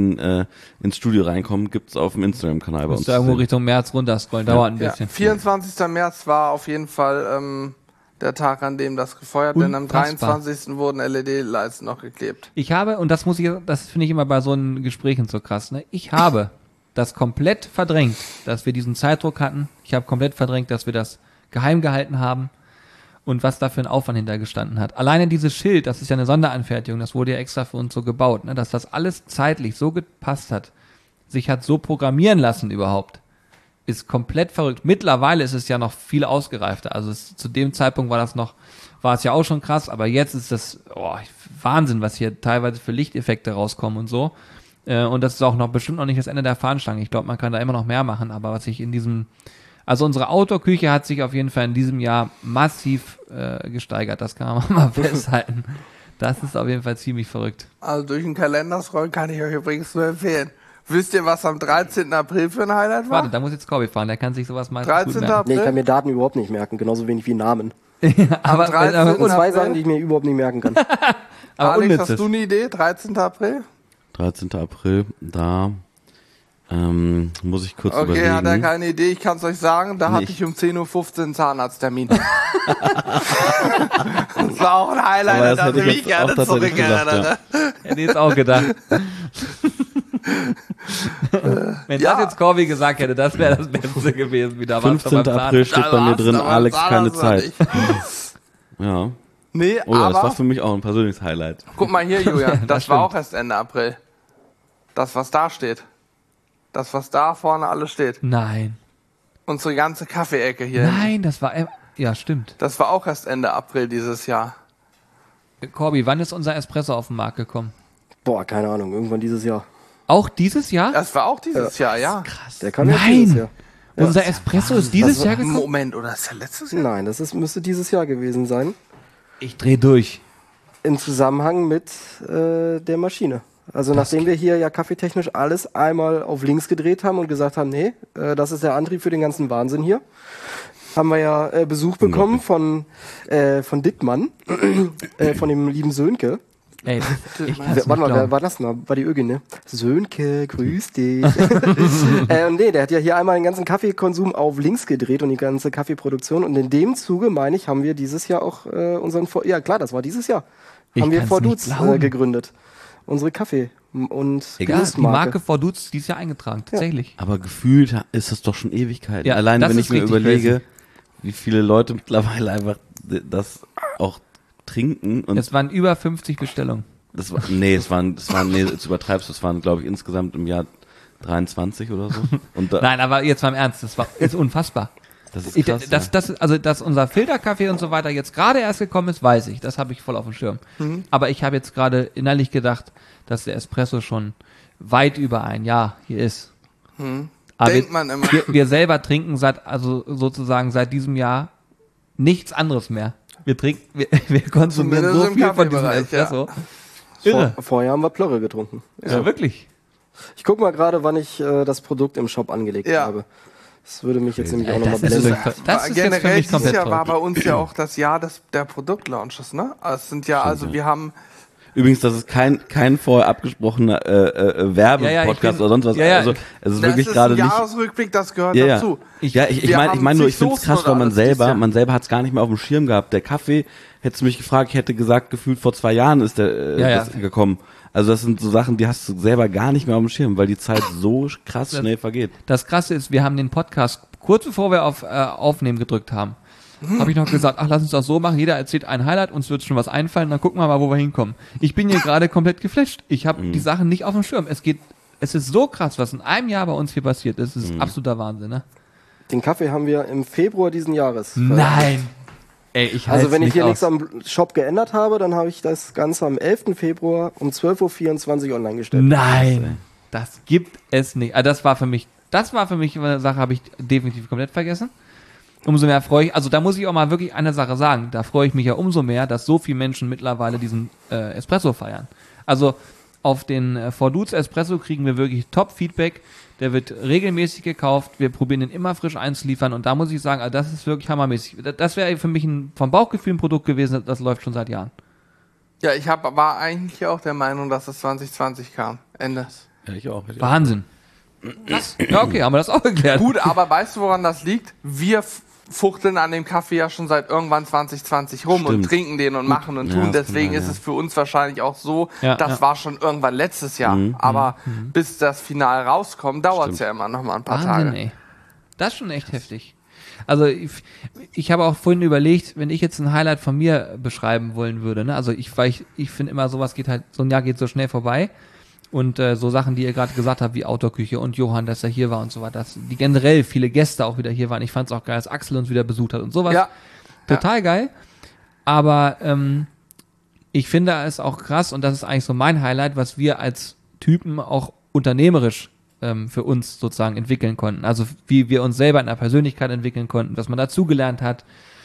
ins Studio reinkommen, gibt's auf dem Instagram-Kanal bei uns. Musst du irgendwo Richtung März runterscrollen, dauert ein bisschen. 24. März war auf jeden Fall der Tag, an dem das gefeuert, denn am 23. wurden LED-Lights noch geklebt. Ich habe, und das finde ich immer bei so einen Gesprächen so krass, ne? Ich habe das komplett verdrängt, dass wir diesen Zeitdruck hatten. Ich habe komplett verdrängt, dass wir das geheim gehalten haben und was da für ein Aufwand hintergestanden hat. Alleine dieses Schild, das ist ja eine Sonderanfertigung, das wurde ja extra für uns so gebaut, ne? Dass das alles zeitlich so gepasst hat, sich hat so programmieren lassen überhaupt, ist komplett verrückt. Mittlerweile ist es ja noch viel ausgereifter. Also zu dem Zeitpunkt war es ja auch schon krass, aber jetzt ist das Wahnsinn, was hier teilweise für Lichteffekte rauskommen und so. Und das ist auch noch bestimmt noch nicht das Ende der Fahnenstange. Ich glaube, man kann da immer noch mehr machen, aber was ich also unsere Outdoor-Küche hat sich auf jeden Fall in diesem Jahr massiv gesteigert. Das kann man mal festhalten. Das ist auf jeden Fall ziemlich verrückt. Also durch den Kalender scrollen kann ich euch übrigens nur empfehlen. Wisst ihr, was am 13. April für ein Highlight war? Warte, da muss jetzt Corby fahren, der kann sich sowas mal 13. April? Nee, ich kann mir Daten überhaupt nicht merken, genauso wenig wie Namen. aber 13. Und zwei Sachen, die ich mir überhaupt nicht merken kann. aber Alex, unnützes. hast du eine Idee? 13. April? 13. April, da muss ich kurz überlegen. Okay, hat er keine Idee, ich kann es euch sagen, da hatte ich um 10.15 Uhr einen Zahnarzttermin. Das war auch ein Highlight, Aber das da hätte habe ich ich jetzt auch gerne tatsächlich gesagt, zurückerinnert. Hätte ich jetzt auch gedacht. Wenn das jetzt Corby gesagt hätte, das wäre das Beste gewesen. Wieder 15. April steht bei mir drin, Alex, keine Zeit. Ja. Nee, Oh ja, das war aber, für mich auch ein persönliches Highlight. guck mal hier, Julian, das war stimmt. auch erst Ende April. Das, was da steht. Das, was da vorne alles steht. Nein. Unsere ganze Kaffeeecke hier. Nein, das war, ja, stimmt. Das war auch erst Ende April dieses Jahr. Corby, wann ist unser Espresso auf den Markt gekommen? Boah, keine Ahnung, irgendwann dieses Jahr. Auch dieses Jahr? Das war auch dieses Jahr, ja. Krass. Der kam ja Nein. dieses Jahr. Unser Espresso ist dieses Jahr gekommen? Moment, oder ist der letztes Jahr? Nein, müsste dieses Jahr gewesen sein. Ich dreh durch. Im Zusammenhang mit der Maschine. Also nachdem wir hier ja kaffeetechnisch alles einmal auf links gedreht haben und gesagt haben, nee, das ist der Antrieb für den ganzen Wahnsinn hier, haben wir ja Besuch bekommen von Dittmann, von dem lieben Sönke. Ey, ich kann's nicht Warte mal, wer glauben. war das denn? War die Ögin, ne? Sönke, grüß dich. Nee, der hat ja hier einmal den ganzen Kaffeekonsum auf links gedreht und die ganze Kaffeeproduktion. Und in dem Zuge, meine ich, haben wir dieses Jahr auch ja klar, das war dieses Jahr, haben wir kann's Four nicht Dudes glauben. gegründet. Unsere Kaffee- und Egal, die Genussmarke. Marke Four Dudes, die ist ja eingetragen, tatsächlich. Aber gefühlt ist das doch schon Ewigkeiten. Ja, Allein das wenn ist ich mir richtig überlege, crazy. wie viele Leute mittlerweile einfach das auch trinken. Und Es waren über 50 Bestellungen. das war, jetzt übertreibst du, das waren, glaube ich, insgesamt im Jahr 23 oder so. Und da, Nein, aber jetzt mal im Ernst, ist unfassbar. Das ist krass. Also, dass unser Filterkaffee und so weiter jetzt gerade erst gekommen ist, weiß ich. Das habe ich voll auf dem Schirm. Aber ich habe jetzt gerade innerlich gedacht, dass der Espresso schon weit über ein Jahr hier ist. Aber Denkt man immer. wir selber trinken sozusagen seit diesem Jahr nichts anderes mehr. Wir konsumieren Zumindest so im viel von diesem Kaffeebereich, Espresso. Irre. Vorher haben wir Plörre getrunken. Ja, wirklich. Ich guck mal gerade, wann ich das Produkt im Shop angelegt Ja. habe. Das würde mich jetzt nämlich auch nochmal Das ist, blenden. das ist jetzt für Generell mich dieses komplett Jahr war toll. bei uns ja auch das Jahr der Produktlaunches, ne? Es sind ja, also wir haben Übrigens, das ist kein vorher abgesprochener Werbepodcast oder sonst was. Ja, ja. Also es ist das wirklich ist gerade ein nicht. Jahresrückblick, das gehört Ja, ja. dazu. Ich Wir meine haben nur, ich zig finde es Soßen krass, weil und man alles dieses Jahr. selber hat es gar nicht mehr auf dem Schirm gehabt. Der Kaffee, hättest du mich gefragt, ich hätte gesagt, gefühlt vor 2 Jahren ist der das gekommen. Also das sind so Sachen, die hast du selber gar nicht mehr auf dem Schirm, weil die Zeit so krass schnell vergeht. Das Krasse ist, wir haben den Podcast kurz bevor wir auf Aufnehmen gedrückt haben, habe ich noch gesagt, ach, lass uns das so machen, jeder erzählt ein Highlight, uns wird schon was einfallen, dann gucken wir mal, wo wir hinkommen. Ich bin hier gerade komplett geflasht. Ich habe die Sachen nicht auf dem Schirm. Es ist so krass, was in einem Jahr bei uns hier passiert. Das ist absoluter Wahnsinn, ne? Den Kaffee haben wir im Februar diesen Jahres. Nein! Ey, ich Also wenn ich hier aus. nichts am Shop geändert habe, dann habe ich das Ganze am 11. Februar um 12.24 Uhr online gestellt. Nein! Das gibt es nicht. Also das war für mich eine Sache, habe ich definitiv komplett vergessen. Umso mehr freue ich, also da muss ich auch mal wirklich eine Sache sagen, da freue ich mich ja umso mehr, dass so viele Menschen mittlerweile diesen Espresso feiern. Also auf den Four Dudes Espresso kriegen wir wirklich Top-Feedback, der wird regelmäßig gekauft, wir probieren den immer frisch einzuliefern und da muss ich sagen, also das ist wirklich hammermäßig. Das wäre für mich vom Bauchgefühl ein Produkt gewesen, das läuft schon seit Jahren. Ja, war eigentlich auch der Meinung, dass es 2020 kam. Ende. Ja, ich auch. Wahnsinn. Das, ja, okay, haben wir das auch geklärt. Gut, aber weißt du, woran das liegt? Wir fuchteln an dem Kaffee ja schon seit irgendwann 2020 rum und Stimmt. trinken den und machen und Ja, tun. das Deswegen kann sein, ist ja. es für uns wahrscheinlich auch so, Ja, das ja. war schon irgendwann letztes Jahr. Aber bis das Final rauskommt, dauert es Stimmt. ja immer noch mal ein paar Wahnsinn, Tage. ey. Das ist schon echt heftig. Also ich habe auch vorhin überlegt, wenn ich jetzt ein Highlight von mir beschreiben wollen würde, ne? Also ich finde immer, sowas geht halt, so ein Jahr geht so schnell vorbei. Und so Sachen, die ihr gerade gesagt habt, wie Outdoor-Küche und Johann, dass er hier war und so weiter, dass die generell viele Gäste auch wieder hier waren. Ich fand es auch geil, dass Axel uns wieder besucht hat und sowas. Ja. Total geil. Aber ich finde es auch krass, und das ist eigentlich so mein Highlight, was wir als Typen auch unternehmerisch für uns sozusagen entwickeln konnten. Also wie wir uns selber in der Persönlichkeit entwickeln konnten, was man dazugelernt hat.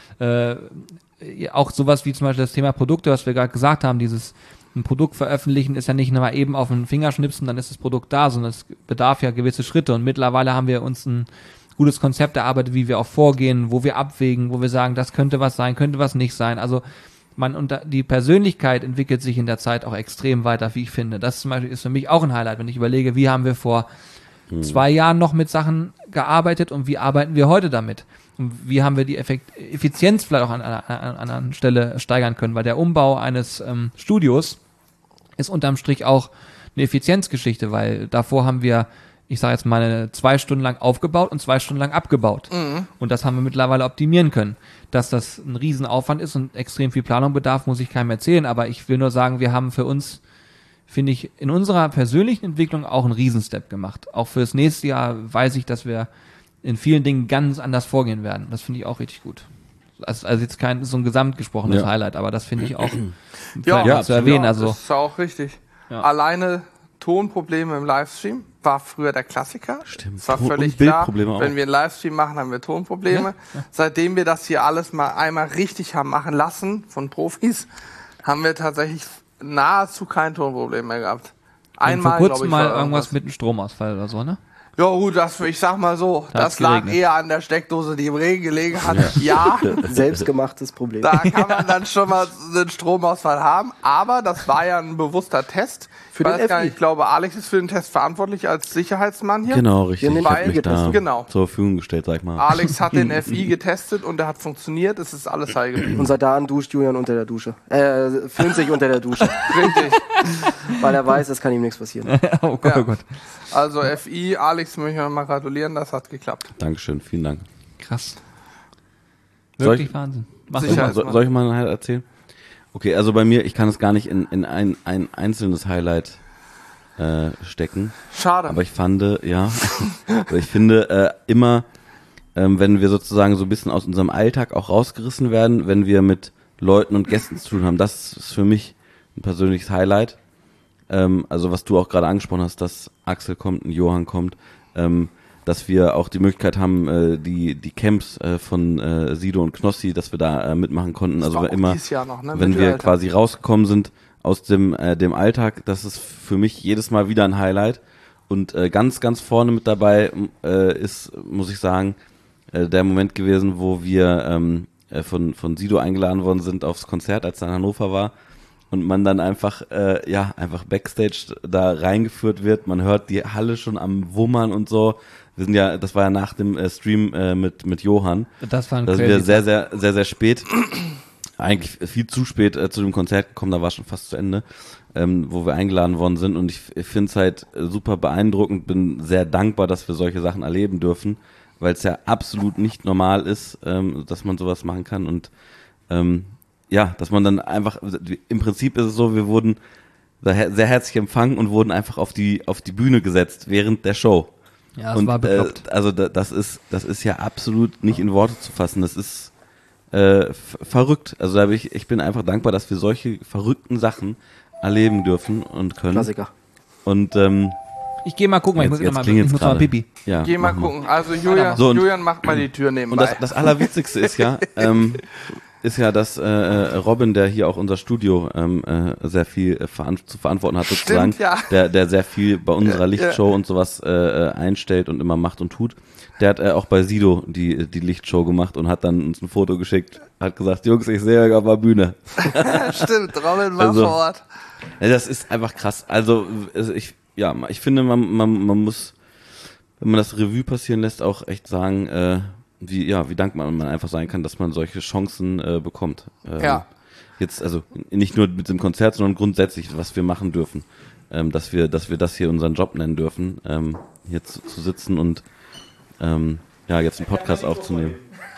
Auch sowas wie zum Beispiel das Thema Produkte, was wir gerade gesagt haben, ein Produkt veröffentlichen ist ja nicht nur mal eben auf den Finger schnipsen, dann ist das Produkt da, sondern es bedarf ja gewisse Schritte. Und mittlerweile haben wir uns ein gutes Konzept erarbeitet, wie wir auch vorgehen, wo wir abwägen, wo wir sagen, das könnte was sein, könnte was nicht sein. Also die Persönlichkeit entwickelt sich in der Zeit auch extrem weiter, wie ich finde. Das zum Beispiel ist für mich auch ein Highlight, wenn ich überlege, wie haben wir vor 2 Jahren noch mit Sachen gearbeitet und wie arbeiten wir heute damit? Und wie haben wir die Effizienz vielleicht auch an einer anderen Stelle steigern können? Weil der Umbau eines Studios ist unterm Strich auch eine Effizienzgeschichte, weil davor haben wir, ich sage jetzt mal, 2 Stunden lang aufgebaut und 2 Stunden lang abgebaut. Und das haben wir mittlerweile optimieren können. Dass das ein Riesenaufwand ist und extrem viel Planung bedarf, muss ich keinem erzählen. Aber ich will nur sagen, wir haben für uns, finde ich, in unserer persönlichen Entwicklung auch einen Riesenstep gemacht. Auch fürs nächste Jahr weiß ich, dass wir in vielen Dingen ganz anders vorgehen werden. Das finde ich auch richtig gut. Also jetzt kein so ein gesamtgesprochenes Ja. Highlight, aber das finde ich auch Ja, mal zu erwähnen. Ja, Also das ist auch richtig. Ja. Alleine Tonprobleme im Livestream war früher der Klassiker. Stimmt. Es war Ton- völlig und klar, Bildprobleme auch. wenn wir einen Livestream machen, haben wir Tonprobleme. Seitdem wir das hier alles mal einmal richtig haben machen lassen von Profis, haben wir tatsächlich nahezu kein Tonproblem mehr gehabt. Einmal, vor glaube kurzem ich, mal war irgendwas mit einem Stromausfall oder so, ne? Ja gut, ich sag mal so, Da hat's das lag geregnet. eher an der Steckdose, die im Regen gelegen hat. Ja, Selbstgemachtes Problem. da kann man dann schon mal einen Stromausfall haben, aber das war ja ein bewusster Test. Für den FI. Ich glaube, Alex ist für den Test verantwortlich als Sicherheitsmann hier. Genau, richtig. Ja, Ich weil habe mich da getestet. Genau. zur Verfügung gestellt, sag ich mal. Alex hat den FI getestet und der hat funktioniert, es ist alles heil geblieben. Und seit da an duscht Julian unter der Dusche. Filmt sich unter der Dusche. Richtig. Weil er weiß, es kann ihm nichts passieren. Oh Gott, Ja. oh Gott. Also FI, Alex möchte ich mal gratulieren, das hat geklappt. Dankeschön, vielen Dank. Krass. Soll Wirklich ich- Wahnsinn. Mach Sicher. du mal. Soll ich mal ein Highlight erzählen? Okay, also bei mir, ich kann es gar nicht in ein einzelnes Highlight stecken. Schade. Aber ich fand, ja, aber ich finde immer, wenn wir sozusagen so ein bisschen aus unserem Alltag auch rausgerissen werden, wenn wir mit Leuten und Gästen zu tun haben. Das ist für mich ein persönliches Highlight. Also was du auch gerade angesprochen hast, dass Axel kommt, ein Johann kommt, dass wir auch die Möglichkeit haben, die Camps von Sido und Knossi, dass wir da mitmachen konnten. Also immer, noch, ne? wenn wir quasi rausgekommen sind aus dem Alltag, das ist für mich jedes Mal wieder ein Highlight. Und ganz, ganz vorne mit dabei ist, muss ich sagen, der Moment gewesen, wo wir von Sido eingeladen worden sind aufs Konzert, als er in Hannover war. Und man dann einfach Backstage da reingeführt wird. Man hört die Halle schon am Wummern und so. Das war ja nach dem Stream mit Johann. Das war ein Da sind wir sehr, sehr, sehr, sehr spät, eigentlich viel zu spät zu dem Konzert gekommen, da war schon fast zu Ende, wo wir eingeladen worden sind. Und ich finde es halt super beeindruckend, bin sehr dankbar, dass wir solche Sachen erleben dürfen, weil es ja absolut nicht normal ist, dass man sowas machen kann. Und dass man dann einfach, im Prinzip ist es so, wir wurden sehr herzlich empfangen und wurden einfach auf die Bühne gesetzt während der Show. Ja, das war bekloppt. Also das ist ja absolut nicht in Worte zu fassen. Das ist verrückt. Also ich bin einfach dankbar, dass wir solche verrückten Sachen erleben dürfen und können. Klassiker. Und ich gehe mal gucken, weil ich muss mal Pipi. Ja, Geh mal gucken. Also Julian macht mal die Tür nebenbei. Und das Allerwitzigste ist ja, dass Robin, der hier auch unser Studio sehr viel zu verantworten hat, sozusagen, Stimmt, ja. der sehr viel bei unserer Lichtshow und sowas einstellt und immer macht und tut, der hat auch bei Sido die Lichtshow gemacht und hat dann uns ein Foto geschickt, hat gesagt, Jungs, ich sehe euch auf der Bühne. Stimmt, Robin war vor Ort. Ja, das ist einfach krass. Also ich finde, man muss, wenn man das Revue passieren lässt, auch echt sagen, wie dankbar man einfach sein kann, dass man solche Chancen bekommt. Jetzt, also nicht nur mit dem Konzert, sondern grundsätzlich, was wir machen dürfen. Dass wir das hier unseren Job nennen dürfen, hier zu sitzen und jetzt einen Podcast aufzunehmen.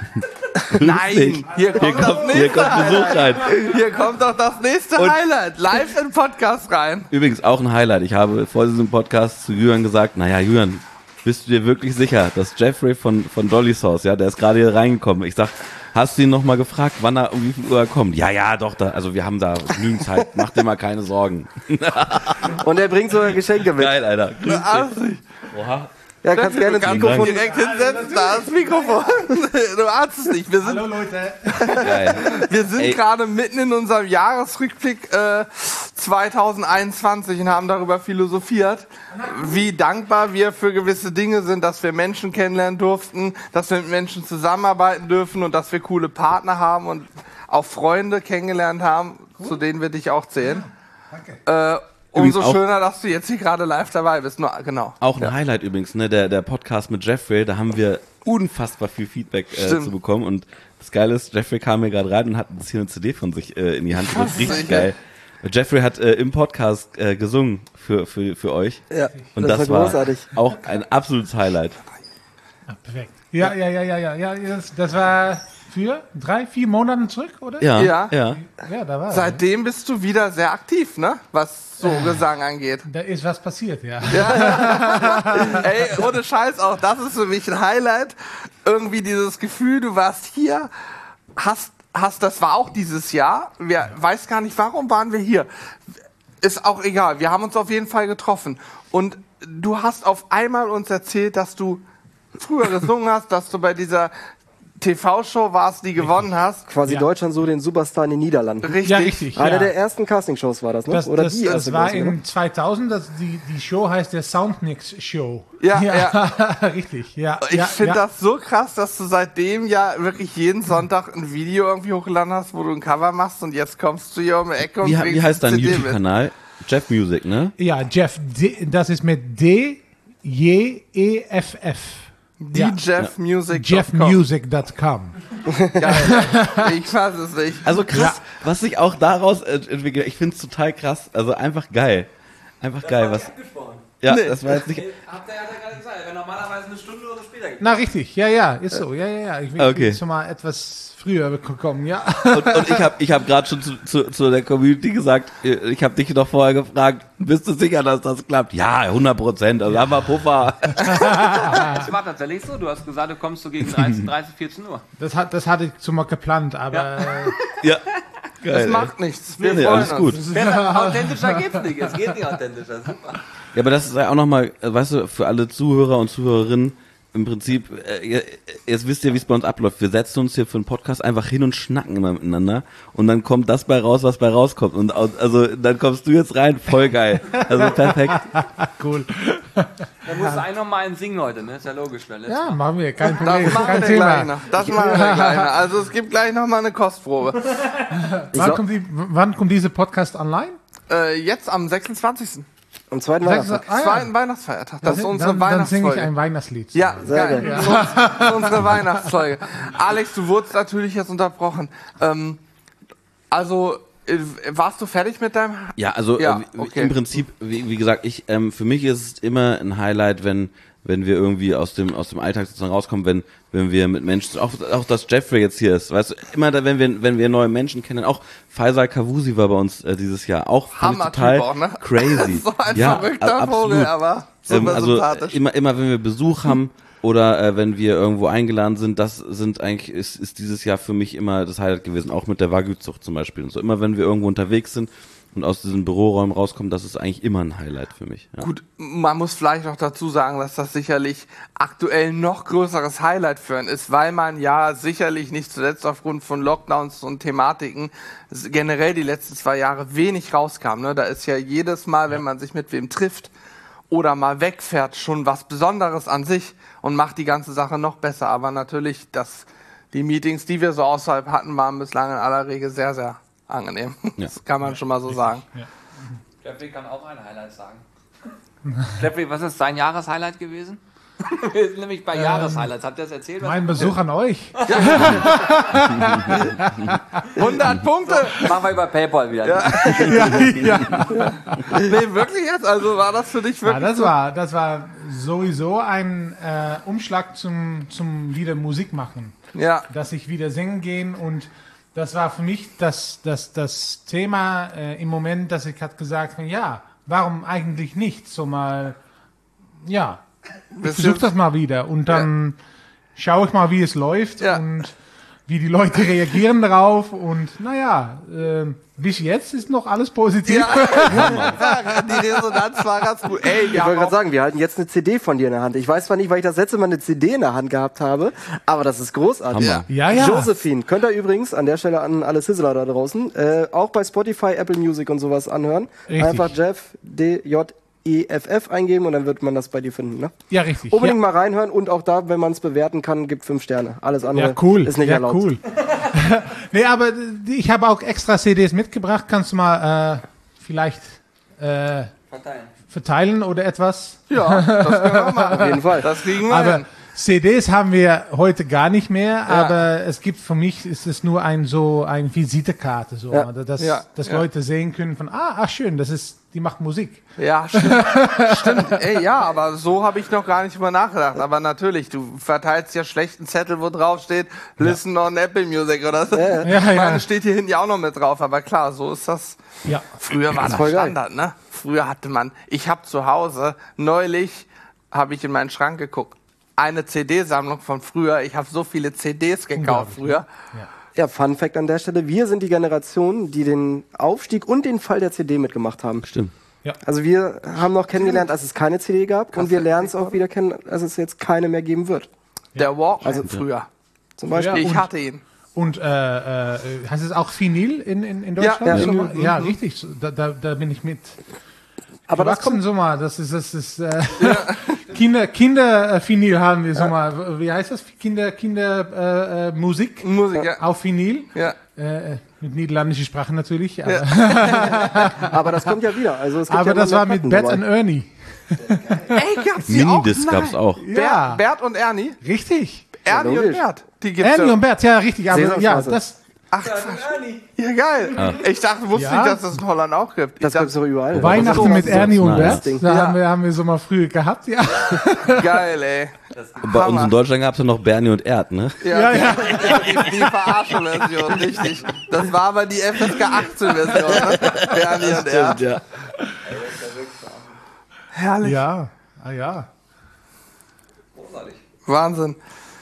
Nein, hier kommt Besuch rein. Hier kommt doch das nächste Highlight. Live in den Podcast rein. Übrigens auch ein Highlight. Ich habe vor diesem Podcast zu Julian gesagt, naja, Julian, bist du dir wirklich sicher, dass Jeffrey von Dolly Sauce, ja, der ist gerade hier reingekommen. Ich sag, hast du ihn nochmal gefragt, wann er, um wie viel Uhr er kommt? Ja, doch, also wir haben da genügend Zeit, mach dir mal keine Sorgen. Und er bringt sogar Geschenke mit. Geil, Alter. Grüß dich. Oha. Ja, kannst gerne das Mikrofon direkt hinsetzen, da ist das Mikrofon. Du ahnst es nicht. Hallo Leute. Geil. Wir sind gerade mitten in unserem Jahresrückblick 2021 und haben darüber philosophiert, wie dankbar wir für gewisse Dinge sind, dass wir Menschen kennenlernen durften, dass wir mit Menschen zusammenarbeiten dürfen und dass wir coole Partner haben und auch Freunde kennengelernt haben, zu denen wir dich auch zählen. Danke. Umso schöner, dass du jetzt hier gerade live dabei bist. Genau. Auch ein Highlight übrigens, ne? Der Podcast mit Jeffrey, da haben wir unfassbar viel Feedback zu bekommen. Und das Geile ist, Jeffrey kam hier gerade rein und hat uns hier eine CD von sich in die Hand gedrückt. Richtig geil. Jeffrey hat im Podcast gesungen für euch. Ja, und das war großartig. Auch ein absolutes Highlight. Ah, perfekt. Ja. Das war für 3-4 Monaten zurück, oder? Ja, Ja, da war seitdem bist du wieder sehr aktiv, ne? Was so Gesang angeht. Da ist was passiert, ja. Ey, ohne Scheiß, auch das ist für mich ein Highlight. Irgendwie dieses Gefühl, du warst hier, das war auch dieses Jahr. Weiß gar nicht, warum waren wir hier. Ist auch egal. Wir haben uns auf jeden Fall getroffen. Und du hast auf einmal uns erzählt, dass du früher gesungen hast, dass du bei dieser TV-Show warst, die gewonnen hast. Quasi Deutschland so den Superstar in den Niederlanden. Richtig. Ja, richtig. Einer der ersten Castingshows war das, ne? Oder das war in 2000, die Show heißt der Soundmix Show. Ja. Richtig, ja. Ich finde das so krass, dass du seitdem ja wirklich jeden Sonntag ein Video irgendwie hochgeladen hast, wo du ein Cover machst und jetzt kommst du hier um die Ecke und Wie heißt dein YouTube-Kanal? Jeff Music, ne? Ja, Jeff, das ist mit D-J-E-F-F. DJeffmusic.com. Jeffmusic.com. Geil. Ich fass es nicht. Also krass, was sich auch daraus entwickelt. Ich finde es total krass. Also einfach geil. Einfach geil. Was? Ja, das war jetzt nicht. Habt ihr ja gerade gesagt, wenn normalerweise eine Stunde oder später Na, richtig. Ja, ist so. Ja. Ich bin Okay. schon mal etwas früher gekommen, ja. Und ich hab gerade schon zu der Community gesagt, ich habe dich noch vorher gefragt, bist du sicher, dass das klappt? Ja, 100%, also haben wir Puffer. Das war tatsächlich so. Du hast gesagt, du kommst so gegen 13, 14 Uhr. Das hatte ich schon mal geplant, aber Ja, Das geil. macht nichts. Wir Nee, freuen alles uns. gut. Authentischer geht's nicht. Es geht nicht authentischer. Super. Ja, aber das ist ja auch nochmal, weißt du, für alle Zuhörer und Zuhörerinnen, im Prinzip, jetzt wisst ihr, wie es bei uns abläuft. Wir setzen uns hier für einen Podcast einfach hin und schnacken immer miteinander und dann kommt das bei raus, was bei rauskommt. Und also dann kommst du jetzt rein, voll geil. Also perfekt. cool. Da musst du eigentlich noch mal einen singen heute, ne? Ist ja logisch. Ja, machen wir, kein Das Problem, machen kein wir gleich Thema. noch. Das machen wir gleich noch. Also es gibt gleich noch mal eine Kostprobe. Wann kommt diese Podcast online? Jetzt am 26. Am zweiten Weihnachtstag. Zweiten Weihnachtsfeiertag. Das ist unsere Dann singe ich Weihnachtsfolge. ein Weihnachtslied. Ja, Sehr geil. geil. Das ist unsere Weihnachtsfolge. Alex, du wurdest natürlich jetzt unterbrochen. Warst du fertig mit deinem... Ja, also Ja, okay. im Prinzip, wie gesagt, für mich ist es immer ein Highlight, wenn wir irgendwie aus dem Alltag sozusagen rauskommen, wenn wir mit Menschen, auch dass Jeffrey jetzt hier ist, weißt du, immer da, wenn wir neue Menschen kennen, auch Faisal Kavusi war bei uns dieses Jahr, auch fand ich Hammer-Typ total auch, ne? crazy. So ein Ja, verrückter Vogel, aber super also sympathisch. immer wenn wir Besuch haben oder wenn wir irgendwo eingeladen sind, ist dieses Jahr für mich immer das Highlight gewesen, auch mit der Wagyu-Zucht zum Beispiel und so. Immer wenn wir irgendwo unterwegs sind und aus diesen Büroräumen rauskommen, das ist eigentlich immer ein Highlight für mich. Ja. Gut, man muss vielleicht noch dazu sagen, dass das sicherlich aktuell ein noch größeres Highlight für einen ist, weil man ja sicherlich nicht zuletzt aufgrund von Lockdowns und Thematiken generell die letzten 2 Jahre wenig rauskam. Ne? Da ist ja jedes Mal, wenn man sich mit wem trifft oder mal wegfährt, schon was Besonderes an sich und macht die ganze Sache noch besser. Aber natürlich, die Meetings, die wir so außerhalb hatten, waren bislang in aller Regel sehr, sehr angenehm. Ja. Das kann man schon mal so sagen. Jeffrey kann auch ein Highlight sagen. Jeffrey, was ist sein Jahreshighlight gewesen? Wir sind nämlich bei Jahreshighlights. Habt ihr das erzählt? Mein Besuch an euch. 100 Punkte! Machen wir über PayPal wieder. Nee, wirklich jetzt? Also war das für dich Ja, wirklich das war sowieso ein Umschlag zum wieder Musik machen. Ja, Dass ich wieder singen gehen und das war für mich das Thema im Moment, dass ich hat gesagt, ja, warum eigentlich nicht? So mal, ja, ich versuche das mal wieder und dann schaue ich mal, wie es läuft Ja. und wie die Leute reagieren drauf und naja, bis jetzt ist noch alles positiv. die Resonanz war ganz gut. Ey, Ich wollte gerade sagen, wir halten jetzt eine CD von dir in der Hand. Ich weiß zwar nicht, weil ich das letzte Mal eine CD in der Hand gehabt habe, aber das ist großartig. Hammer. Ja, ja. Josephine, könnt ihr übrigens an der Stelle an alle Sizzler da draußen auch bei Spotify, Apple Music und sowas anhören. Richtig. Einfach Jeff, DJEFF eingeben und dann wird man das bei dir finden. Ne? Ja, richtig. Unbedingt ja. mal reinhören und auch da, wenn man es bewerten kann, gibt 5 Sterne. Alles andere Ja, cool. ist nicht ja, erlaubt. cool. Nee, aber ich habe auch extra CDs mitgebracht. Kannst du mal vielleicht verteilen oder etwas? Ja, das können wir machen. Auf jeden Fall. Das kriegen wir Aber hin. CDs haben wir heute gar nicht mehr, aber es gibt für mich, ist es nur ein Visitekarte, so, Ja. dass Ja. Leute sehen können von, schön, die macht Musik. Ja, stimmt. Ey, ja, aber so habe ich noch gar nicht drüber nachgedacht. Aber natürlich, du verteilst ja schlechten Zettel, wo drauf steht, listen on Apple Music oder so. Ja. Meine steht hier hinten ja auch noch mit drauf, aber klar, so ist das. Ja. Früher war das voll geil. Standard, ne? Früher hatte man, ich habe zu Hause, neulich habe ich in meinen Schrank geguckt, eine CD-Sammlung von früher. Ich habe so viele CDs gekauft früher. Ja, Fun Fact an der Stelle. Wir sind die Generation, die den Aufstieg und den Fall der CD mitgemacht haben. Stimmt. Also wir haben noch kennengelernt, als es keine CD gab und wir lernen es auch wieder kennen, als es jetzt keine mehr geben wird. Der Walkman früher. Zum Beispiel. Ich hatte ihn. Und heißt es auch Vinyl in Deutschland? Ja, So, ja, richtig. So, da bin ich mit. Aber das kommt, so mal, das ist Kinder-Vinyl haben wir so mal. Wie heißt das? Musik Musik, ja. auf Vinyl. Ja. Mit niederländischer Sprache natürlich. Aber, aber das kommt ja wieder. Also es gibt aber ja das immer war mehr mit Platten Bert und dabei. Ernie. Ey, gab's die auch? Minidisc gab's auch. Ja, Bert und Ernie? richtig. Ernie und logisch. Bert. Die gibt's Ernie ja. und Bert, ja, richtig. Aber ja, Sesamstraße. das Ach, ja, geil. Ich wusste Ja. nicht, dass es in Holland auch gibt. Das gibt's doch überall. Weihnachten mit Ernie und nice. Bert, da haben wir so mal früher gehabt, ja. Geil, ey. Bei uns in Deutschland gab es ja noch Bernie und Erd, ne? Ja, die Verarschen-Version, richtig. Das war aber die FSK 18-Version, ne? Bernie und er. ja. Herrlich. Ja, ja. Wahnsinn.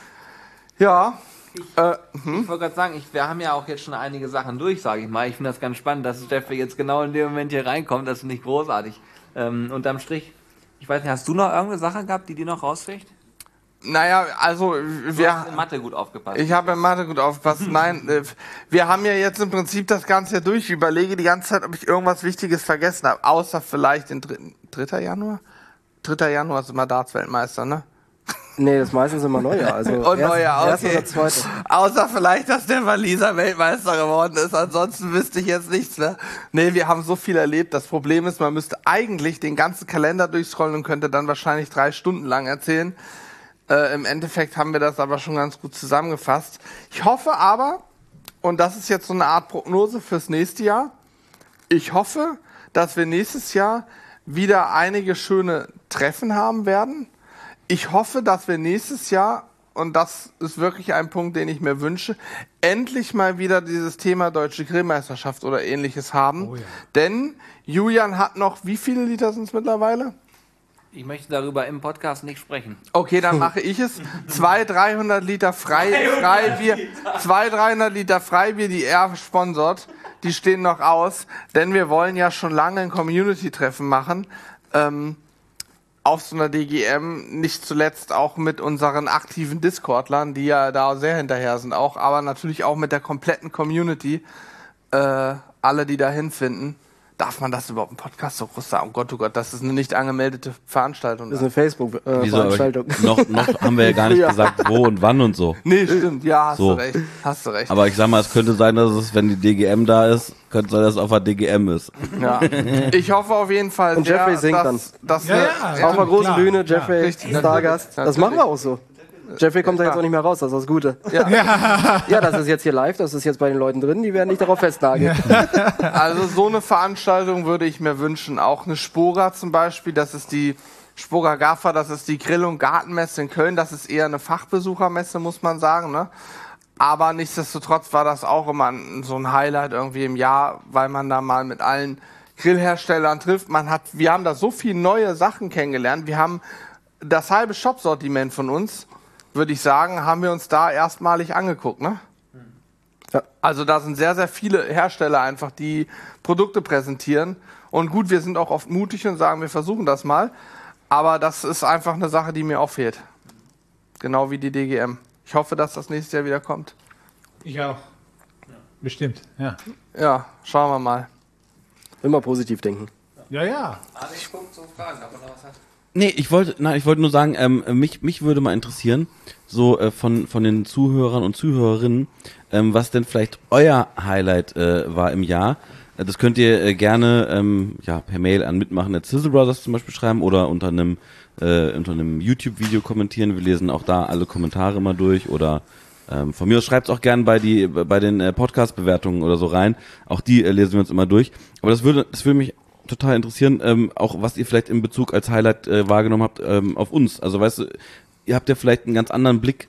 Ja. Ich wollte gerade sagen, wir haben ja auch jetzt schon einige Sachen durch, sage ich mal. Ich finde das ganz spannend, dass Jeffrey jetzt genau in dem Moment hier reinkommt. Das finde ich großartig. Unterm Strich, ich weiß nicht, hast du noch irgendeine Sache gehabt, die dir noch raussticht? Naja, also Du hast in Mathe gut aufgepasst. ich habe in Mathe gut aufgepasst. Nein, wir haben ja jetzt im Prinzip das Ganze ja durch. Ich überlege die ganze Zeit, ob ich irgendwas Wichtiges vergessen habe. Außer vielleicht den 3. Januar? 3. Januar ist immer Darts-Weltmeister, ne? Nee, das meistens immer Neujahr. Also Und Neujahr, erst okay. oder zweite. Außer vielleicht, dass der Waliser Weltmeister geworden ist. Ansonsten wüsste ich jetzt nichts mehr. Nee, wir haben so viel erlebt. Das Problem ist, man müsste eigentlich den ganzen Kalender durchscrollen und könnte dann wahrscheinlich 3 Stunden lang erzählen. Im Endeffekt haben wir das aber schon ganz gut zusammengefasst. Ich hoffe aber, und das ist jetzt so eine Art Prognose fürs nächste Jahr, ich hoffe, dass wir nächstes Jahr wieder einige schöne Treffen haben werden. Ich hoffe, dass wir nächstes Jahr, und das ist wirklich ein Punkt, den ich mir wünsche, endlich mal wieder dieses Thema Deutsche Grillmeisterschaft oder ähnliches haben. Oh ja. Denn Julian hat noch, wie viele Liter sind es mittlerweile? Ich möchte darüber im Podcast nicht sprechen. Okay, dann mache ich es. 200-300 Liter Freibier. 200-300 Liter Freibier, die er sponsort. Die stehen noch aus. Denn wir wollen ja schon lange ein Community-Treffen machen. Auf so einer DGM. Nicht zuletzt auch mit unseren aktiven Discordlern, die ja da sehr hinterher sind auch. Aber natürlich auch mit der kompletten Community. Alle, die da hinfinden. Darf man das überhaupt im Podcast so groß sagen? Oh Gott, das ist eine nicht angemeldete Veranstaltung. Das ist eine Wieso? Aber Facebook-Veranstaltung. Noch haben wir ja gar nicht gesagt, wo und wann und so. Nee, stimmt, ja, hast So. du recht. Hast du recht. Aber ich sag mal, es könnte sein, dass es, wenn die DGM da ist, könnte sein, dass es auf der DGM ist. Ja. Ich hoffe auf jeden Fall Und sehr, Jeffrey singt dass Ja, ja. Auf einer großen klar, Bühne, klar. Jeffrey, Richtig, Stargast. Das machen wir auch so. Jeffrey kommt da jetzt auch nicht mehr raus, das ist das Gute. Ja, das ist jetzt hier live, das ist jetzt bei den Leuten drin, die werden nicht darauf festnageln. Also so eine Veranstaltung würde ich mir wünschen. Auch eine Spora zum Beispiel, das ist die Spora Gaffer, das ist die Grill- und Gartenmesse in Köln. Das ist eher eine Fachbesuchermesse, muss man sagen, ne? Aber nichtsdestotrotz war das auch immer so ein Highlight irgendwie im Jahr, weil man da mal mit allen Grillherstellern trifft. Wir haben da so viele neue Sachen kennengelernt. Wir haben das halbe Shop-Sortiment von uns, würde ich sagen, haben wir uns da erstmalig angeguckt, ne? Ja. Also da sind sehr, sehr viele Hersteller einfach, die Produkte präsentieren. Und gut, wir sind auch oft mutig und sagen, wir versuchen das mal. Aber das ist einfach eine Sache, die mir auch fehlt. Genau wie die DGM. Ich hoffe, dass das nächstes Jahr wieder kommt. Ich auch. Bestimmt, ja. Ja, schauen wir mal. Immer positiv denken. Ja, ja. Ich gucke zum Fragen, ob er noch was hat. Nee, ich wollte nur sagen, mich würde mal interessieren, so von den Zuhörern und Zuhörerinnen, was denn vielleicht euer Highlight war im Jahr. Das könnt ihr gerne per Mail an mitmachen@sizzlebrothers zum Beispiel schreiben oder unter einem YouTube-Video kommentieren. Wir lesen auch da alle Kommentare immer durch oder von mir aus schreibt es auch gerne bei den Podcast-Bewertungen oder so rein. Auch die lesen wir uns immer durch. Aber das würde mich total interessieren, auch was ihr vielleicht in Bezug als Highlight wahrgenommen habt auf uns. Also weißt du, ihr habt ja vielleicht einen ganz anderen Blick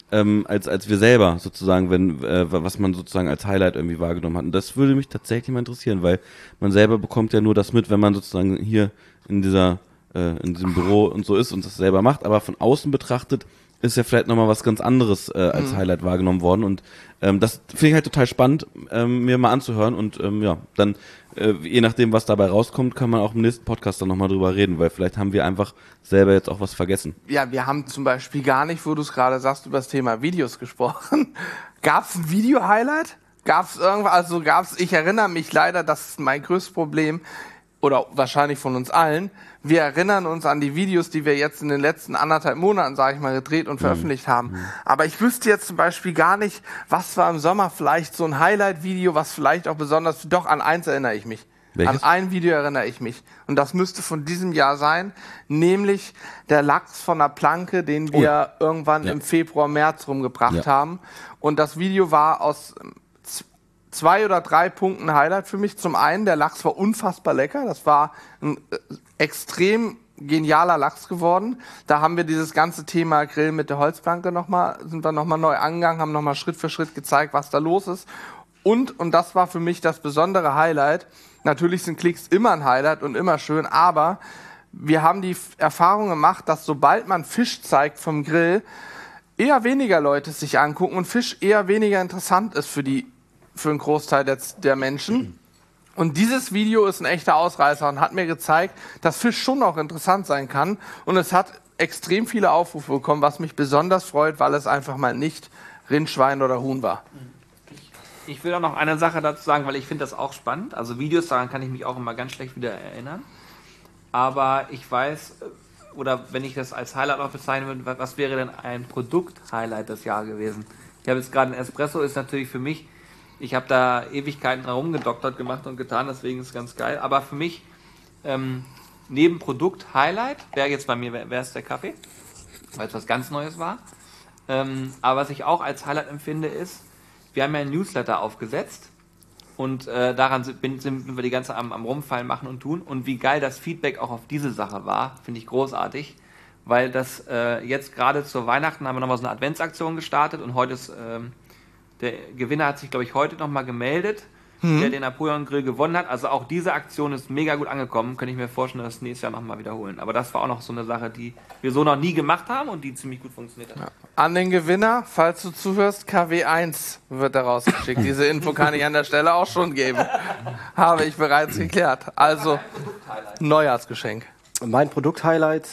als wir selber sozusagen, was man sozusagen als Highlight irgendwie wahrgenommen hat. Und das würde mich tatsächlich mal interessieren, weil man selber bekommt ja nur das mit, wenn man sozusagen hier in diesem Büro und so ist und das selber macht. Aber von außen betrachtet ist ja vielleicht nochmal was ganz anderes als Highlight wahrgenommen worden. Und das finde ich halt total spannend, mir mal anzuhören. Und dann, je nachdem, was dabei rauskommt, kann man auch im nächsten Podcast dann nochmal drüber reden, weil vielleicht haben wir einfach selber jetzt auch was vergessen. Ja, wir haben zum Beispiel gar nicht, wo du es gerade sagst, über das Thema Videos gesprochen. Gab es ein Video-Highlight? Gab es irgendwas? Ich erinnere mich leider, das ist mein größtes Problem, oder wahrscheinlich von uns allen. Wir erinnern uns an die Videos, die wir jetzt in den letzten 1,5 Monaten, sage ich mal, gedreht und veröffentlicht haben. Aber ich wüsste jetzt zum Beispiel gar nicht, was war im Sommer vielleicht so ein Highlight-Video, was vielleicht auch besonders, doch an eins erinnere ich mich. Welches? An ein Video erinnere ich mich. Und das müsste von diesem Jahr sein, nämlich der Lachs von der Planke, den wir irgendwann im Februar, März rumgebracht haben. Und das Video war aus 2 oder 3 Punkten Highlight für mich. Zum einen, der Lachs war unfassbar lecker. Das war ein extrem genialer Lachs geworden. Da haben wir dieses ganze Thema Grill mit der Holzplanke sind wir nochmal neu angegangen, haben nochmal Schritt für Schritt gezeigt, was da los ist. Und das war für mich das besondere Highlight. Natürlich sind Klicks immer ein Highlight und immer schön, aber wir haben die Erfahrung gemacht, dass sobald man Fisch zeigt vom Grill, eher weniger Leute es sich angucken und Fisch eher weniger interessant ist für einen Großteil der Menschen. Und dieses Video ist ein echter Ausreißer und hat mir gezeigt, dass Fisch schon auch interessant sein kann. Und es hat extrem viele Aufrufe bekommen, was mich besonders freut, weil es einfach mal nicht Rind, Schwein oder Huhn war. Ich will auch noch eine Sache dazu sagen, weil ich finde das auch spannend. Also Videos, daran kann ich mich auch immer ganz schlecht wieder erinnern. Aber ich weiß, oder wenn ich das als Highlight auch bezeichnen würde, was wäre denn ein Produkt-Highlight des Jahres gewesen? Ich habe jetzt gerade ein Espresso, ist natürlich für mich, ich habe da Ewigkeiten dran rumgedoktert, gemacht und getan, deswegen ist es ganz geil. Aber für mich, neben Produkt-Highlight, wäre jetzt bei mir, wäre es der Kaffee, weil es was ganz Neues war. Aber was ich auch als Highlight empfinde ist, wir haben ja ein Newsletter aufgesetzt und daran sind wir die ganze Zeit am Rumfallen machen und tun. Und wie geil das Feedback auch auf diese Sache war, finde ich großartig, weil das jetzt gerade zu Weihnachten haben wir nochmal so eine Adventsaktion gestartet und heute ist, der Gewinner hat sich, glaube ich, heute nochmal gemeldet, der den Napoleon Grill gewonnen hat. Also auch diese Aktion ist mega gut angekommen, könnte ich mir vorstellen, dass das nächstes Jahr nochmal wiederholen. Aber das war auch noch so eine Sache, die wir so noch nie gemacht haben und die ziemlich gut funktioniert hat. Ja. An den Gewinner, falls du zuhörst, KW1 wird da rausgeschickt. Diese Info kann ich an der Stelle auch schon geben. Habe ich bereits geklärt. Also, Neujahrsgeschenk. Mein Produkt-Highlight,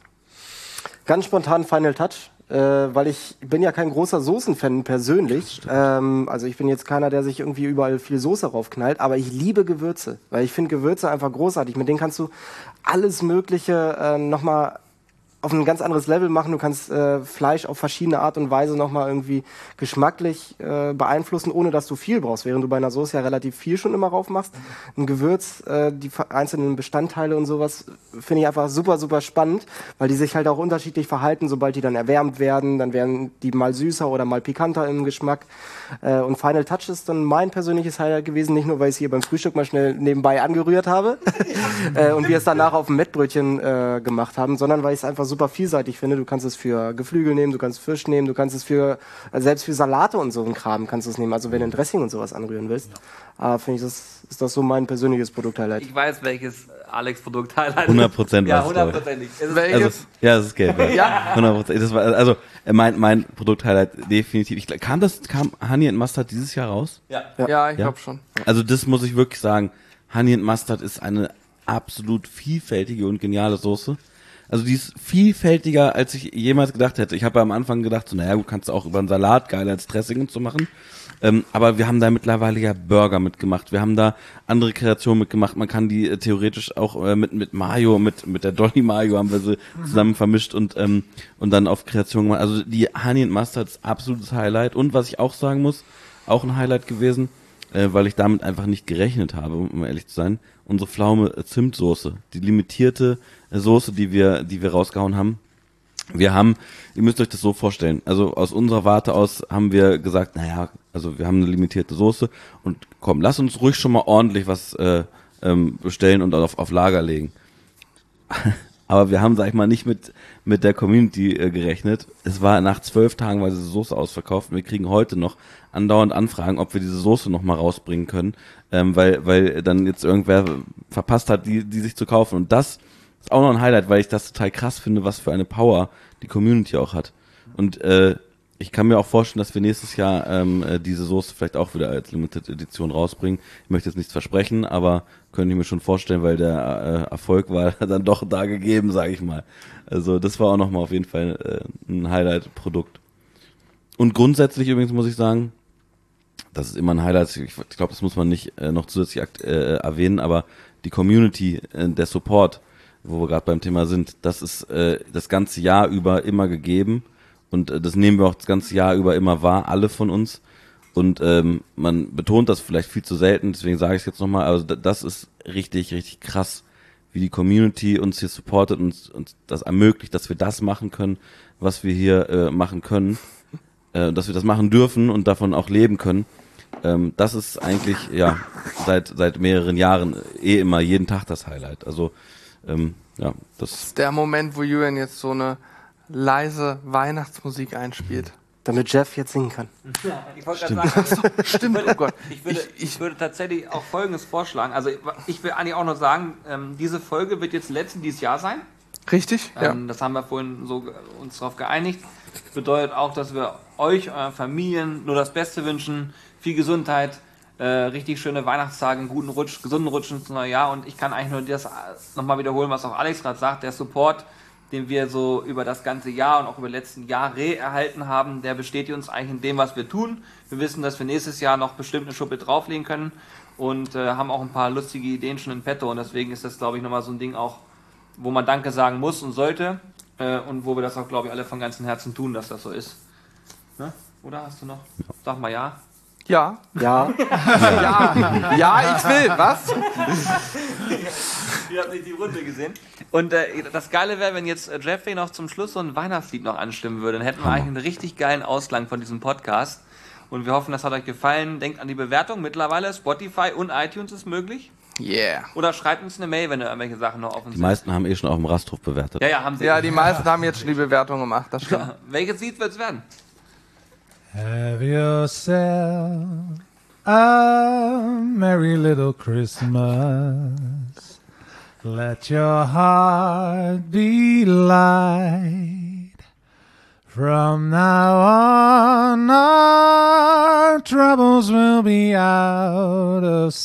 ganz spontan Final Touch. Weil ich bin ja kein großer Soßen-Fan persönlich. Also ich bin jetzt keiner, der sich irgendwie überall viel Soße raufknallt, aber ich liebe Gewürze, weil ich finde Gewürze einfach großartig. Mit denen kannst du alles Mögliche nochmal auf ein ganz anderes Level machen. Du kannst Fleisch auf verschiedene Art und Weise nochmal irgendwie geschmacklich beeinflussen, ohne dass du viel brauchst, während du bei einer Soße ja relativ viel schon immer rauf machst. Ein Gewürz, die einzelnen Bestandteile und sowas, finde ich einfach super, super spannend, weil die sich halt auch unterschiedlich verhalten, sobald die dann erwärmt werden. Dann werden die mal süßer oder mal pikanter im Geschmack. Und Final Touch ist dann mein persönliches Highlight gewesen, nicht nur, weil ich es hier beim Frühstück mal schnell nebenbei angerührt habe und wir es danach auf dem Mettbrötchen gemacht haben, sondern weil ich es einfach super vielseitig finde. Du kannst es für Geflügel nehmen, du kannst Fisch nehmen, du kannst es selbst für Salate und so einen Kram kannst du es nehmen. Also wenn du ein Dressing und sowas anrühren willst, finde ich, ist das so mein persönliches Produkt-Highlight. Ich weiß, welches Alex Produkt-Highlight 100% ja, was. 100%ig. Welches? Ja, das ist gelb. Ja. 100%. Das war, also mein Produkt-Highlight definitiv. Kam Honey and Mustard dieses Jahr raus? Ja, ich glaube schon. Also das muss ich wirklich sagen. Honey and Mustard ist eine absolut vielfältige und geniale Soße. Also die ist vielfältiger, als ich jemals gedacht hätte. Ich habe am Anfang gedacht, so, naja, du kannst auch über einen Salat geil als Dressing und so machen. Aber wir haben da mittlerweile ja Burger mitgemacht. Wir haben da andere Kreationen mitgemacht. Man kann die theoretisch auch mit Mayo, mit der Dolly Mayo haben wir sie zusammen vermischt und dann auf Kreation gemacht. Also die Honey and Mustard ist absolutes Highlight. Und was ich auch sagen muss, auch ein Highlight gewesen, weil ich damit einfach nicht gerechnet habe, um ehrlich zu sein, unsere Pflaume-Zimtsoße. Die limitierte Soße, die wir rausgehauen haben. Ihr müsst euch das so vorstellen, also aus unserer Warte aus haben wir gesagt, naja, also wir haben eine limitierte Soße und komm, lass uns ruhig schon mal ordentlich was bestellen und auf Lager legen. Aber wir haben, sag ich mal, nicht mit der Community gerechnet. Es war nach 12 Tagen, weil diese Soße ausverkauft und wir kriegen heute noch andauernd Anfragen, ob wir diese Soße noch mal rausbringen können, weil dann jetzt irgendwer verpasst hat, die sich zu kaufen. Und das ist auch noch ein Highlight, weil ich das total krass finde, was für eine Power die Community auch hat. Und ich kann mir auch vorstellen, dass wir nächstes Jahr diese Soße vielleicht auch wieder als Limited Edition rausbringen. Ich möchte jetzt nichts versprechen, aber könnte ich mir schon vorstellen, weil der Erfolg war dann doch da gegeben, sage ich mal. Also das war auch nochmal auf jeden Fall ein Highlight-Produkt. Und grundsätzlich übrigens muss ich sagen, das ist immer ein Highlight, ich glaube, das muss man nicht noch zusätzlich erwähnen, aber die Community, der Support, wo wir gerade beim Thema sind, das ist das ganze Jahr über immer gegeben und das nehmen wir auch das ganze Jahr über immer wahr, alle von uns und man betont das vielleicht viel zu selten, deswegen sage ich es jetzt nochmal, also das ist richtig, richtig krass, wie die Community uns hier supportet und uns das ermöglicht, dass wir das machen können, was wir hier machen können, dass wir das machen dürfen und davon auch leben können. Das ist eigentlich, ja, seit mehreren Jahren immer jeden Tag das Highlight. Also, ja, Das ist der Moment, wo Julian jetzt so eine leise Weihnachtsmusik einspielt. Damit Jeff jetzt singen kann. Ja, ich wollte gerade sagen, Stimmt, oh Gott. ich würde tatsächlich auch Folgendes vorschlagen. Also ich will eigentlich auch noch sagen, diese Folge wird jetzt die letzte dieses Jahr sein. Richtig? Ja. Das haben wir vorhin so uns darauf geeinigt. Bedeutet auch, dass wir euch, euren Familien nur das Beste wünschen. Viel Gesundheit, richtig schöne Weihnachtstage, einen guten Rutsch, gesunden Rutsch ins neue Jahr. Und ich kann eigentlich nur das nochmal wiederholen, was auch Alex gerade sagt. Der Support, den wir so über das ganze Jahr und auch über die letzten Jahre erhalten haben, der bestätigt uns eigentlich in dem, was wir tun. Wir wissen, dass wir nächstes Jahr noch bestimmt eine Schuppe drauflegen können und haben auch ein paar lustige Ideen schon in petto. Und deswegen ist das, glaube ich, nochmal so ein Ding auch, wo man Danke sagen muss und sollte und wo wir das auch, glaube ich, alle von ganzem Herzen tun, dass das so ist. Ne? Oder hast du noch? Sag mal ja. Ja. Ja. Ja, ich will. Was? Ihr habt nicht die Runde gesehen. Und das Geile wäre, wenn jetzt Jeffrey noch zum Schluss so ein Weihnachtslied noch anstimmen würde. Dann hätten wir eigentlich einen richtig geilen Ausklang von diesem Podcast. Und wir hoffen, das hat euch gefallen. Denkt an die Bewertung. Mittlerweile Spotify und iTunes ist möglich. Yeah. Oder schreibt uns eine Mail, wenn ihr irgendwelche Sachen noch offen die sind. meisten haben schon auf dem Rasthof bewertet. Ja, haben sie. Ja, die meisten haben jetzt schon die Bewertung gemacht. Das stimmt. Welches Lied wird es werden? Have yourself a merry little Christmas. Let your heart be light. From now on, our troubles will be out of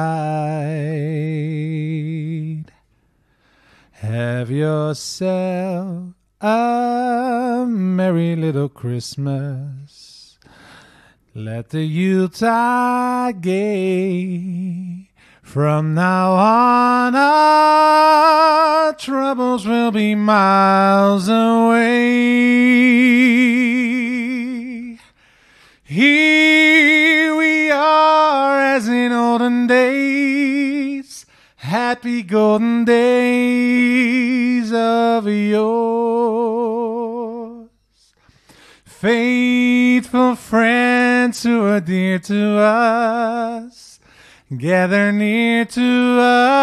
sight. Have yourself a merry little Christmas. Let the Yuletide gay. From now on, our troubles will be miles away. Here we are as in olden days, happy golden days of yore. Faithful friends who are dear to us, gather near to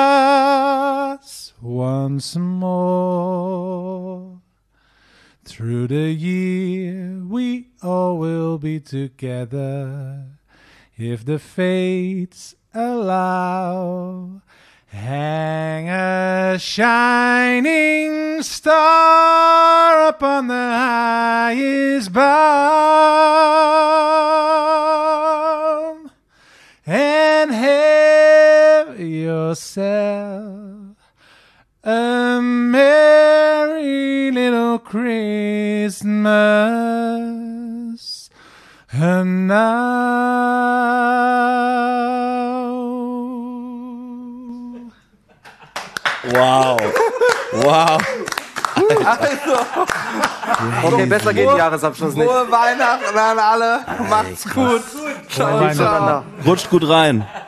us once more. Through the year we all will be together, if the fates allow. Hang a shining star upon the highest bough, and have yourself a merry little Christmas. And now. Wow. Wow. Also, Okay, besser geht Jahresabschluss nicht. frohe Weihnachten an alle. Macht's gut. Ciao, ciao. Miteinander. Rutscht gut rein.